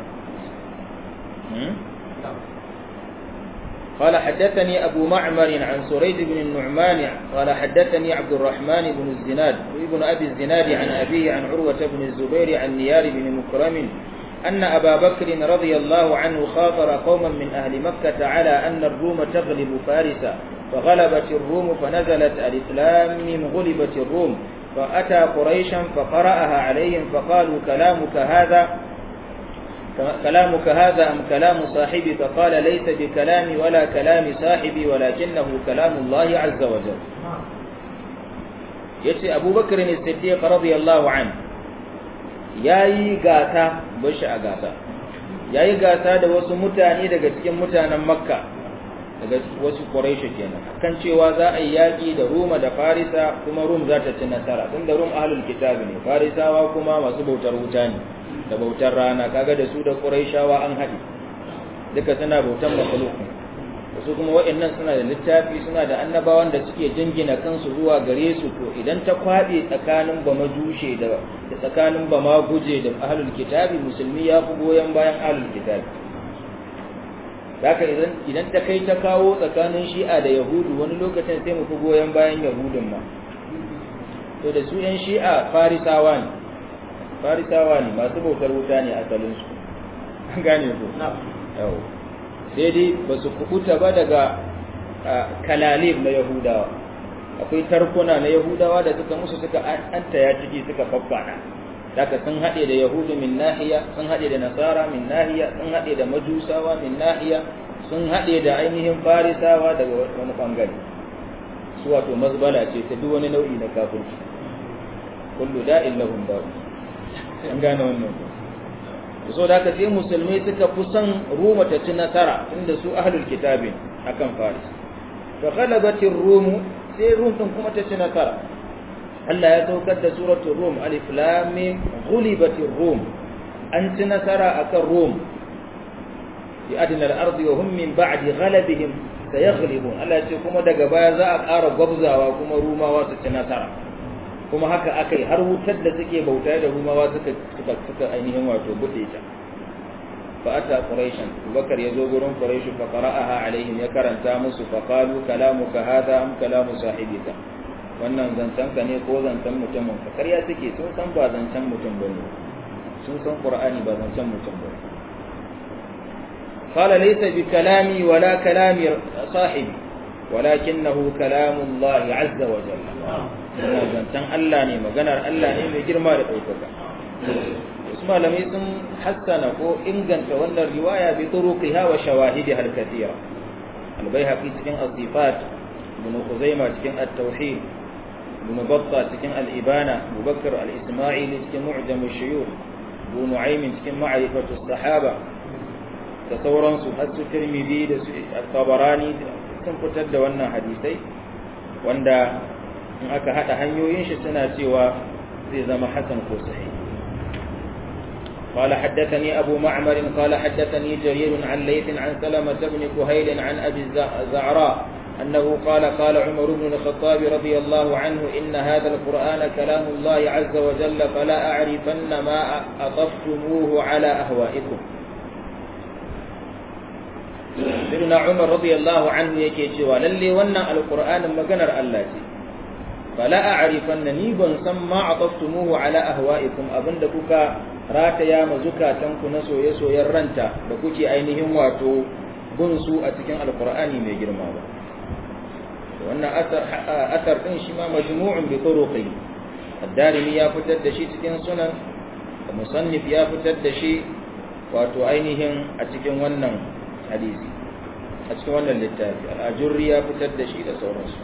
قال حدثني أبو معمر عن سريد بن النعمان قال حدثني عبد الرحمن بن الزناد وابن أبي الزناد عن أبيه عن عروة بن الزبير عن نيار بن مكرم أن أبا بكر رضي الله عنه خاطر قوما من أهل مكة على أن الروم تغلب فارسا فغلبت الروم فنزلت ألف لام ميم غلبت الروم فأتى قريشا فقرأها عليهم فقالوا كلامك هذا كلامك هذا أم كلام صاحبي فقال ليس بكلامي ولا كلام صاحبي ولكنه كلام الله عز وجل. yace abubakar ne siddiq radiyallahu anhu yayi gata bashi a gata yayi gata da wasu mutane daga cikin mutanen makka daga wasu quraish kenan kan cewa za a yi yaki da roma da farisa kuma rum za ta ci nasara tunda rum ahlul kitab ne farisawa kuma masu bautar wuta ne da bautar rana kaga da su da quraishawa an haɗe duka suna bautar makhluk su kuma waɗannan suna da littafi suna da annabawan da suke jingina kansu zuwa gare su to idan ta kwabe tsakanin bamajushe da tsakanin bamaguje da ahlul kitabi musulmi ya fi goyen bayan ahlul kitabi haka idan ta kai ta kawo tsakanin shi'a da yahudu wani lokacin sai mu fi goyen bayan yahudun ma to da su yan shi'a farisawa ne masu bautar wuta ne asalinsu an gane ku yau sai dai ba su kubuta ba daga kalalib na yahudawa akwai tarkuna na yahudawa da suka musu suka antaya ciki suka faffana daga sun haɗe da yahudu min nahiya sun haɗe da nasara min nahiya sun haɗe da majusawa min nahiya sun haɗe da ainihin farisawa daga wani ɓangare su wato mazbala ce ta duk wani nau'i na kafirci kullu da'in lahum da'u an gane wannan so da haka sai musulmai suka fi son Roma ta ci nasara inda su ahlul kitabin akan Faris fa ghalabatir Rum sai Rum din kuma ta ci nasara Allah ya saukar da suratul Rum alif lam mim ghulibatir Rum an ci nasara akan Rum fi adna al-ard wa hum min ba'di ghalabihim sayaghlibun Allah ya ce kuma daga baya za a ƙara gwabzawa kuma Rumawa su ci nasara kuma haka aka yi har wutar da suke bauta da rumawa suka ainihin wato buɗe ta fa ata quraishan bakar ya zo gurin quraish fa qara'aha alaihim ya karanta musu fa qalu kalamuka hadha am kalamu sahibika wannan zancen ka ne ko zancen mutumin ka karya suke sun san ba zancen mutum bane sun san qur'ani ba zancen mutum bane qala laysa bi kalami wala kalami sahibi walakinahu kalamu Allah azza wa jalla zancen Allah ne maganar Allah ne mai girma da ɗaukaka wasu malamai sun hassana ko inganta wannan riwaya bi turuqiha wa shawahidiha al-kathira al-Baihaqi cikin as-Sifat ibn Khuzaimah cikin at-Tauhid ibn Battah cikin al-Ibana Abu Bakr al-Isma'ili cikin Mu'jam ash-Shuyukh Abu Nu'aym cikin Ma'rifatu as-Sahaba da sauransu har su Tirmidhi da su at-Tabarani sun fitar da wannan hadisai wanda in aka hada hanyoyin shi suna cewa zai zama hasan ko sahih قال حدثني أبو معمر قال حدثني جرير عن ليث عن سلمة بن كهيل عن أبي الزعراء أنه قال قال عمر بن الخطاب رضي الله عنه إن هذا القرآن كلام الله عز وجل فلا أعرفن ما أطفتموه على أهوائكم سيدنا عمر رضي الله عنه يكي cewa lalle wannan alqur'anin maganar Allah ce fala a'rifanni ban san ma ataftumuhu ala ahwa'ikum abinda kuka rataya mazukatanku na soye-soyen ranta da kuke ainihin wato bin su a cikin alqur'ani mai girma ba wannan asar din shi ma majmu'un bi turuqi ad-Darimi ya fitar da shi cikin sunan musannif ya fitar da shi wato ainihin a cikin wannan hadisi a cikin wannan littafi al-Ajurri ya fitar da shi da sauransu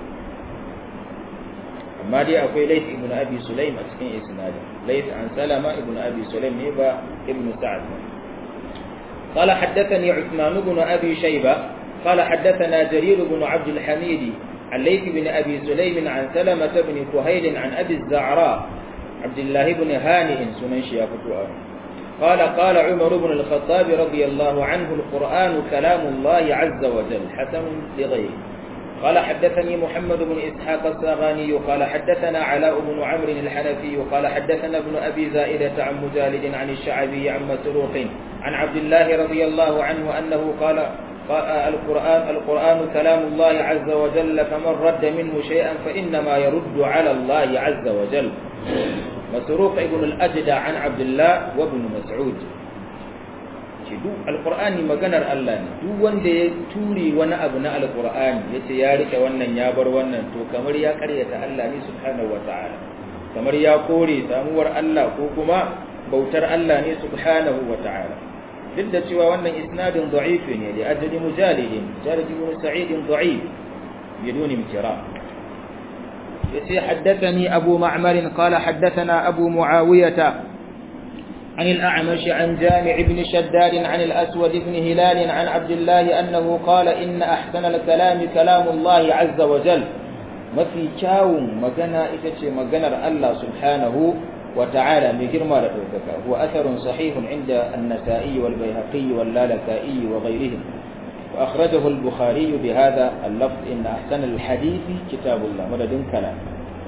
amma dai akwai Layth ibn Abi Sulaim a cikin isnadin Layth an Salama ibn Abi Sulaim ne ba ibn Sa'd قال حدثني عثمان بن أبي شيبة قال حدثنا جرير بن عبد الحميد عن ليث بن أبي سليم عن سلمة بن كهيل عن أبي الزعراء عبد الله بن هانئ سننشي فتوى قال قال عمر بن الخطاب رضي الله عنه القرآن كلام الله عز وجل حسن لغيره قال حدثني محمد بن إسحاق الساغاني قال حدثنا علاء بن عمرو الحنفي قال حدثنا ابن أبي زائدة عن مجالد عن الشعبي عن مسروق عن عبد الله رضي الله عنه أنه قال القرآن كلام الله عز وجل فمن رد منه شيئا فإنما يرد على الله عز وجل مسروق ابن الأجدع عن عبد الله وابن مسعود duk alqur'ani maganar Allah ne duk wanda ya turi wani abu na alqur'ani yace ya rike wannan ya bar wannan to kamar ya karyata Allah ne subhanahu wataala kamar ya kore samuwar Allah ko kuma bautar Allah ne subhanahu wa ta'ala duk da cewa wannan isnadin da'if ne da ajli mujalidin jarj ibn sa'id da'if bidun imtira yace haddathani abu ma'mar qala haddathana abu muawiyah عن الأعمش عن جامع بن شداد عن الأسود بن هلال عن عبد الله أنه قال إن أحسن الكلام كلام الله عز وجل ما في كاوم مغنى إتشي مغنى الله سبحانه وتعالى بجرما لدوكك هو أثر صحيح عند النسائي والبيهقي واللالكائي وغيرهم وأخرجه البخاري بهذا اللفظ إن أحسن الحديث كتاب الله مدد كلام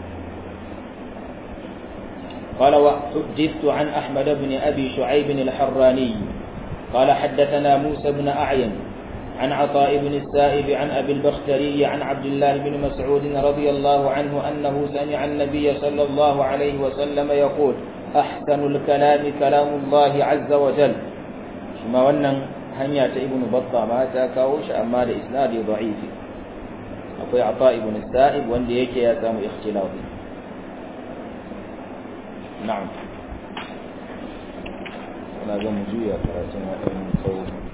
قال وحدثت عن أحمد بن أبي شعيب الحراني قال حدثنا موسى بن أعين عن عطاء بن السائب عن أبي البختري عن عبد الله بن مسعود رضي الله عنه أنه سمع النبي صلى الله عليه وسلم يقول أحسن الكلام كلام الله عز وجل شما ونن هنيا ابن بطة ما تاكاوش أما لإسناد ضعيف أقول عطاء بن السائب وان ليك يسام اختلافي نعم أنا أقوم جوية فرسنا من صوت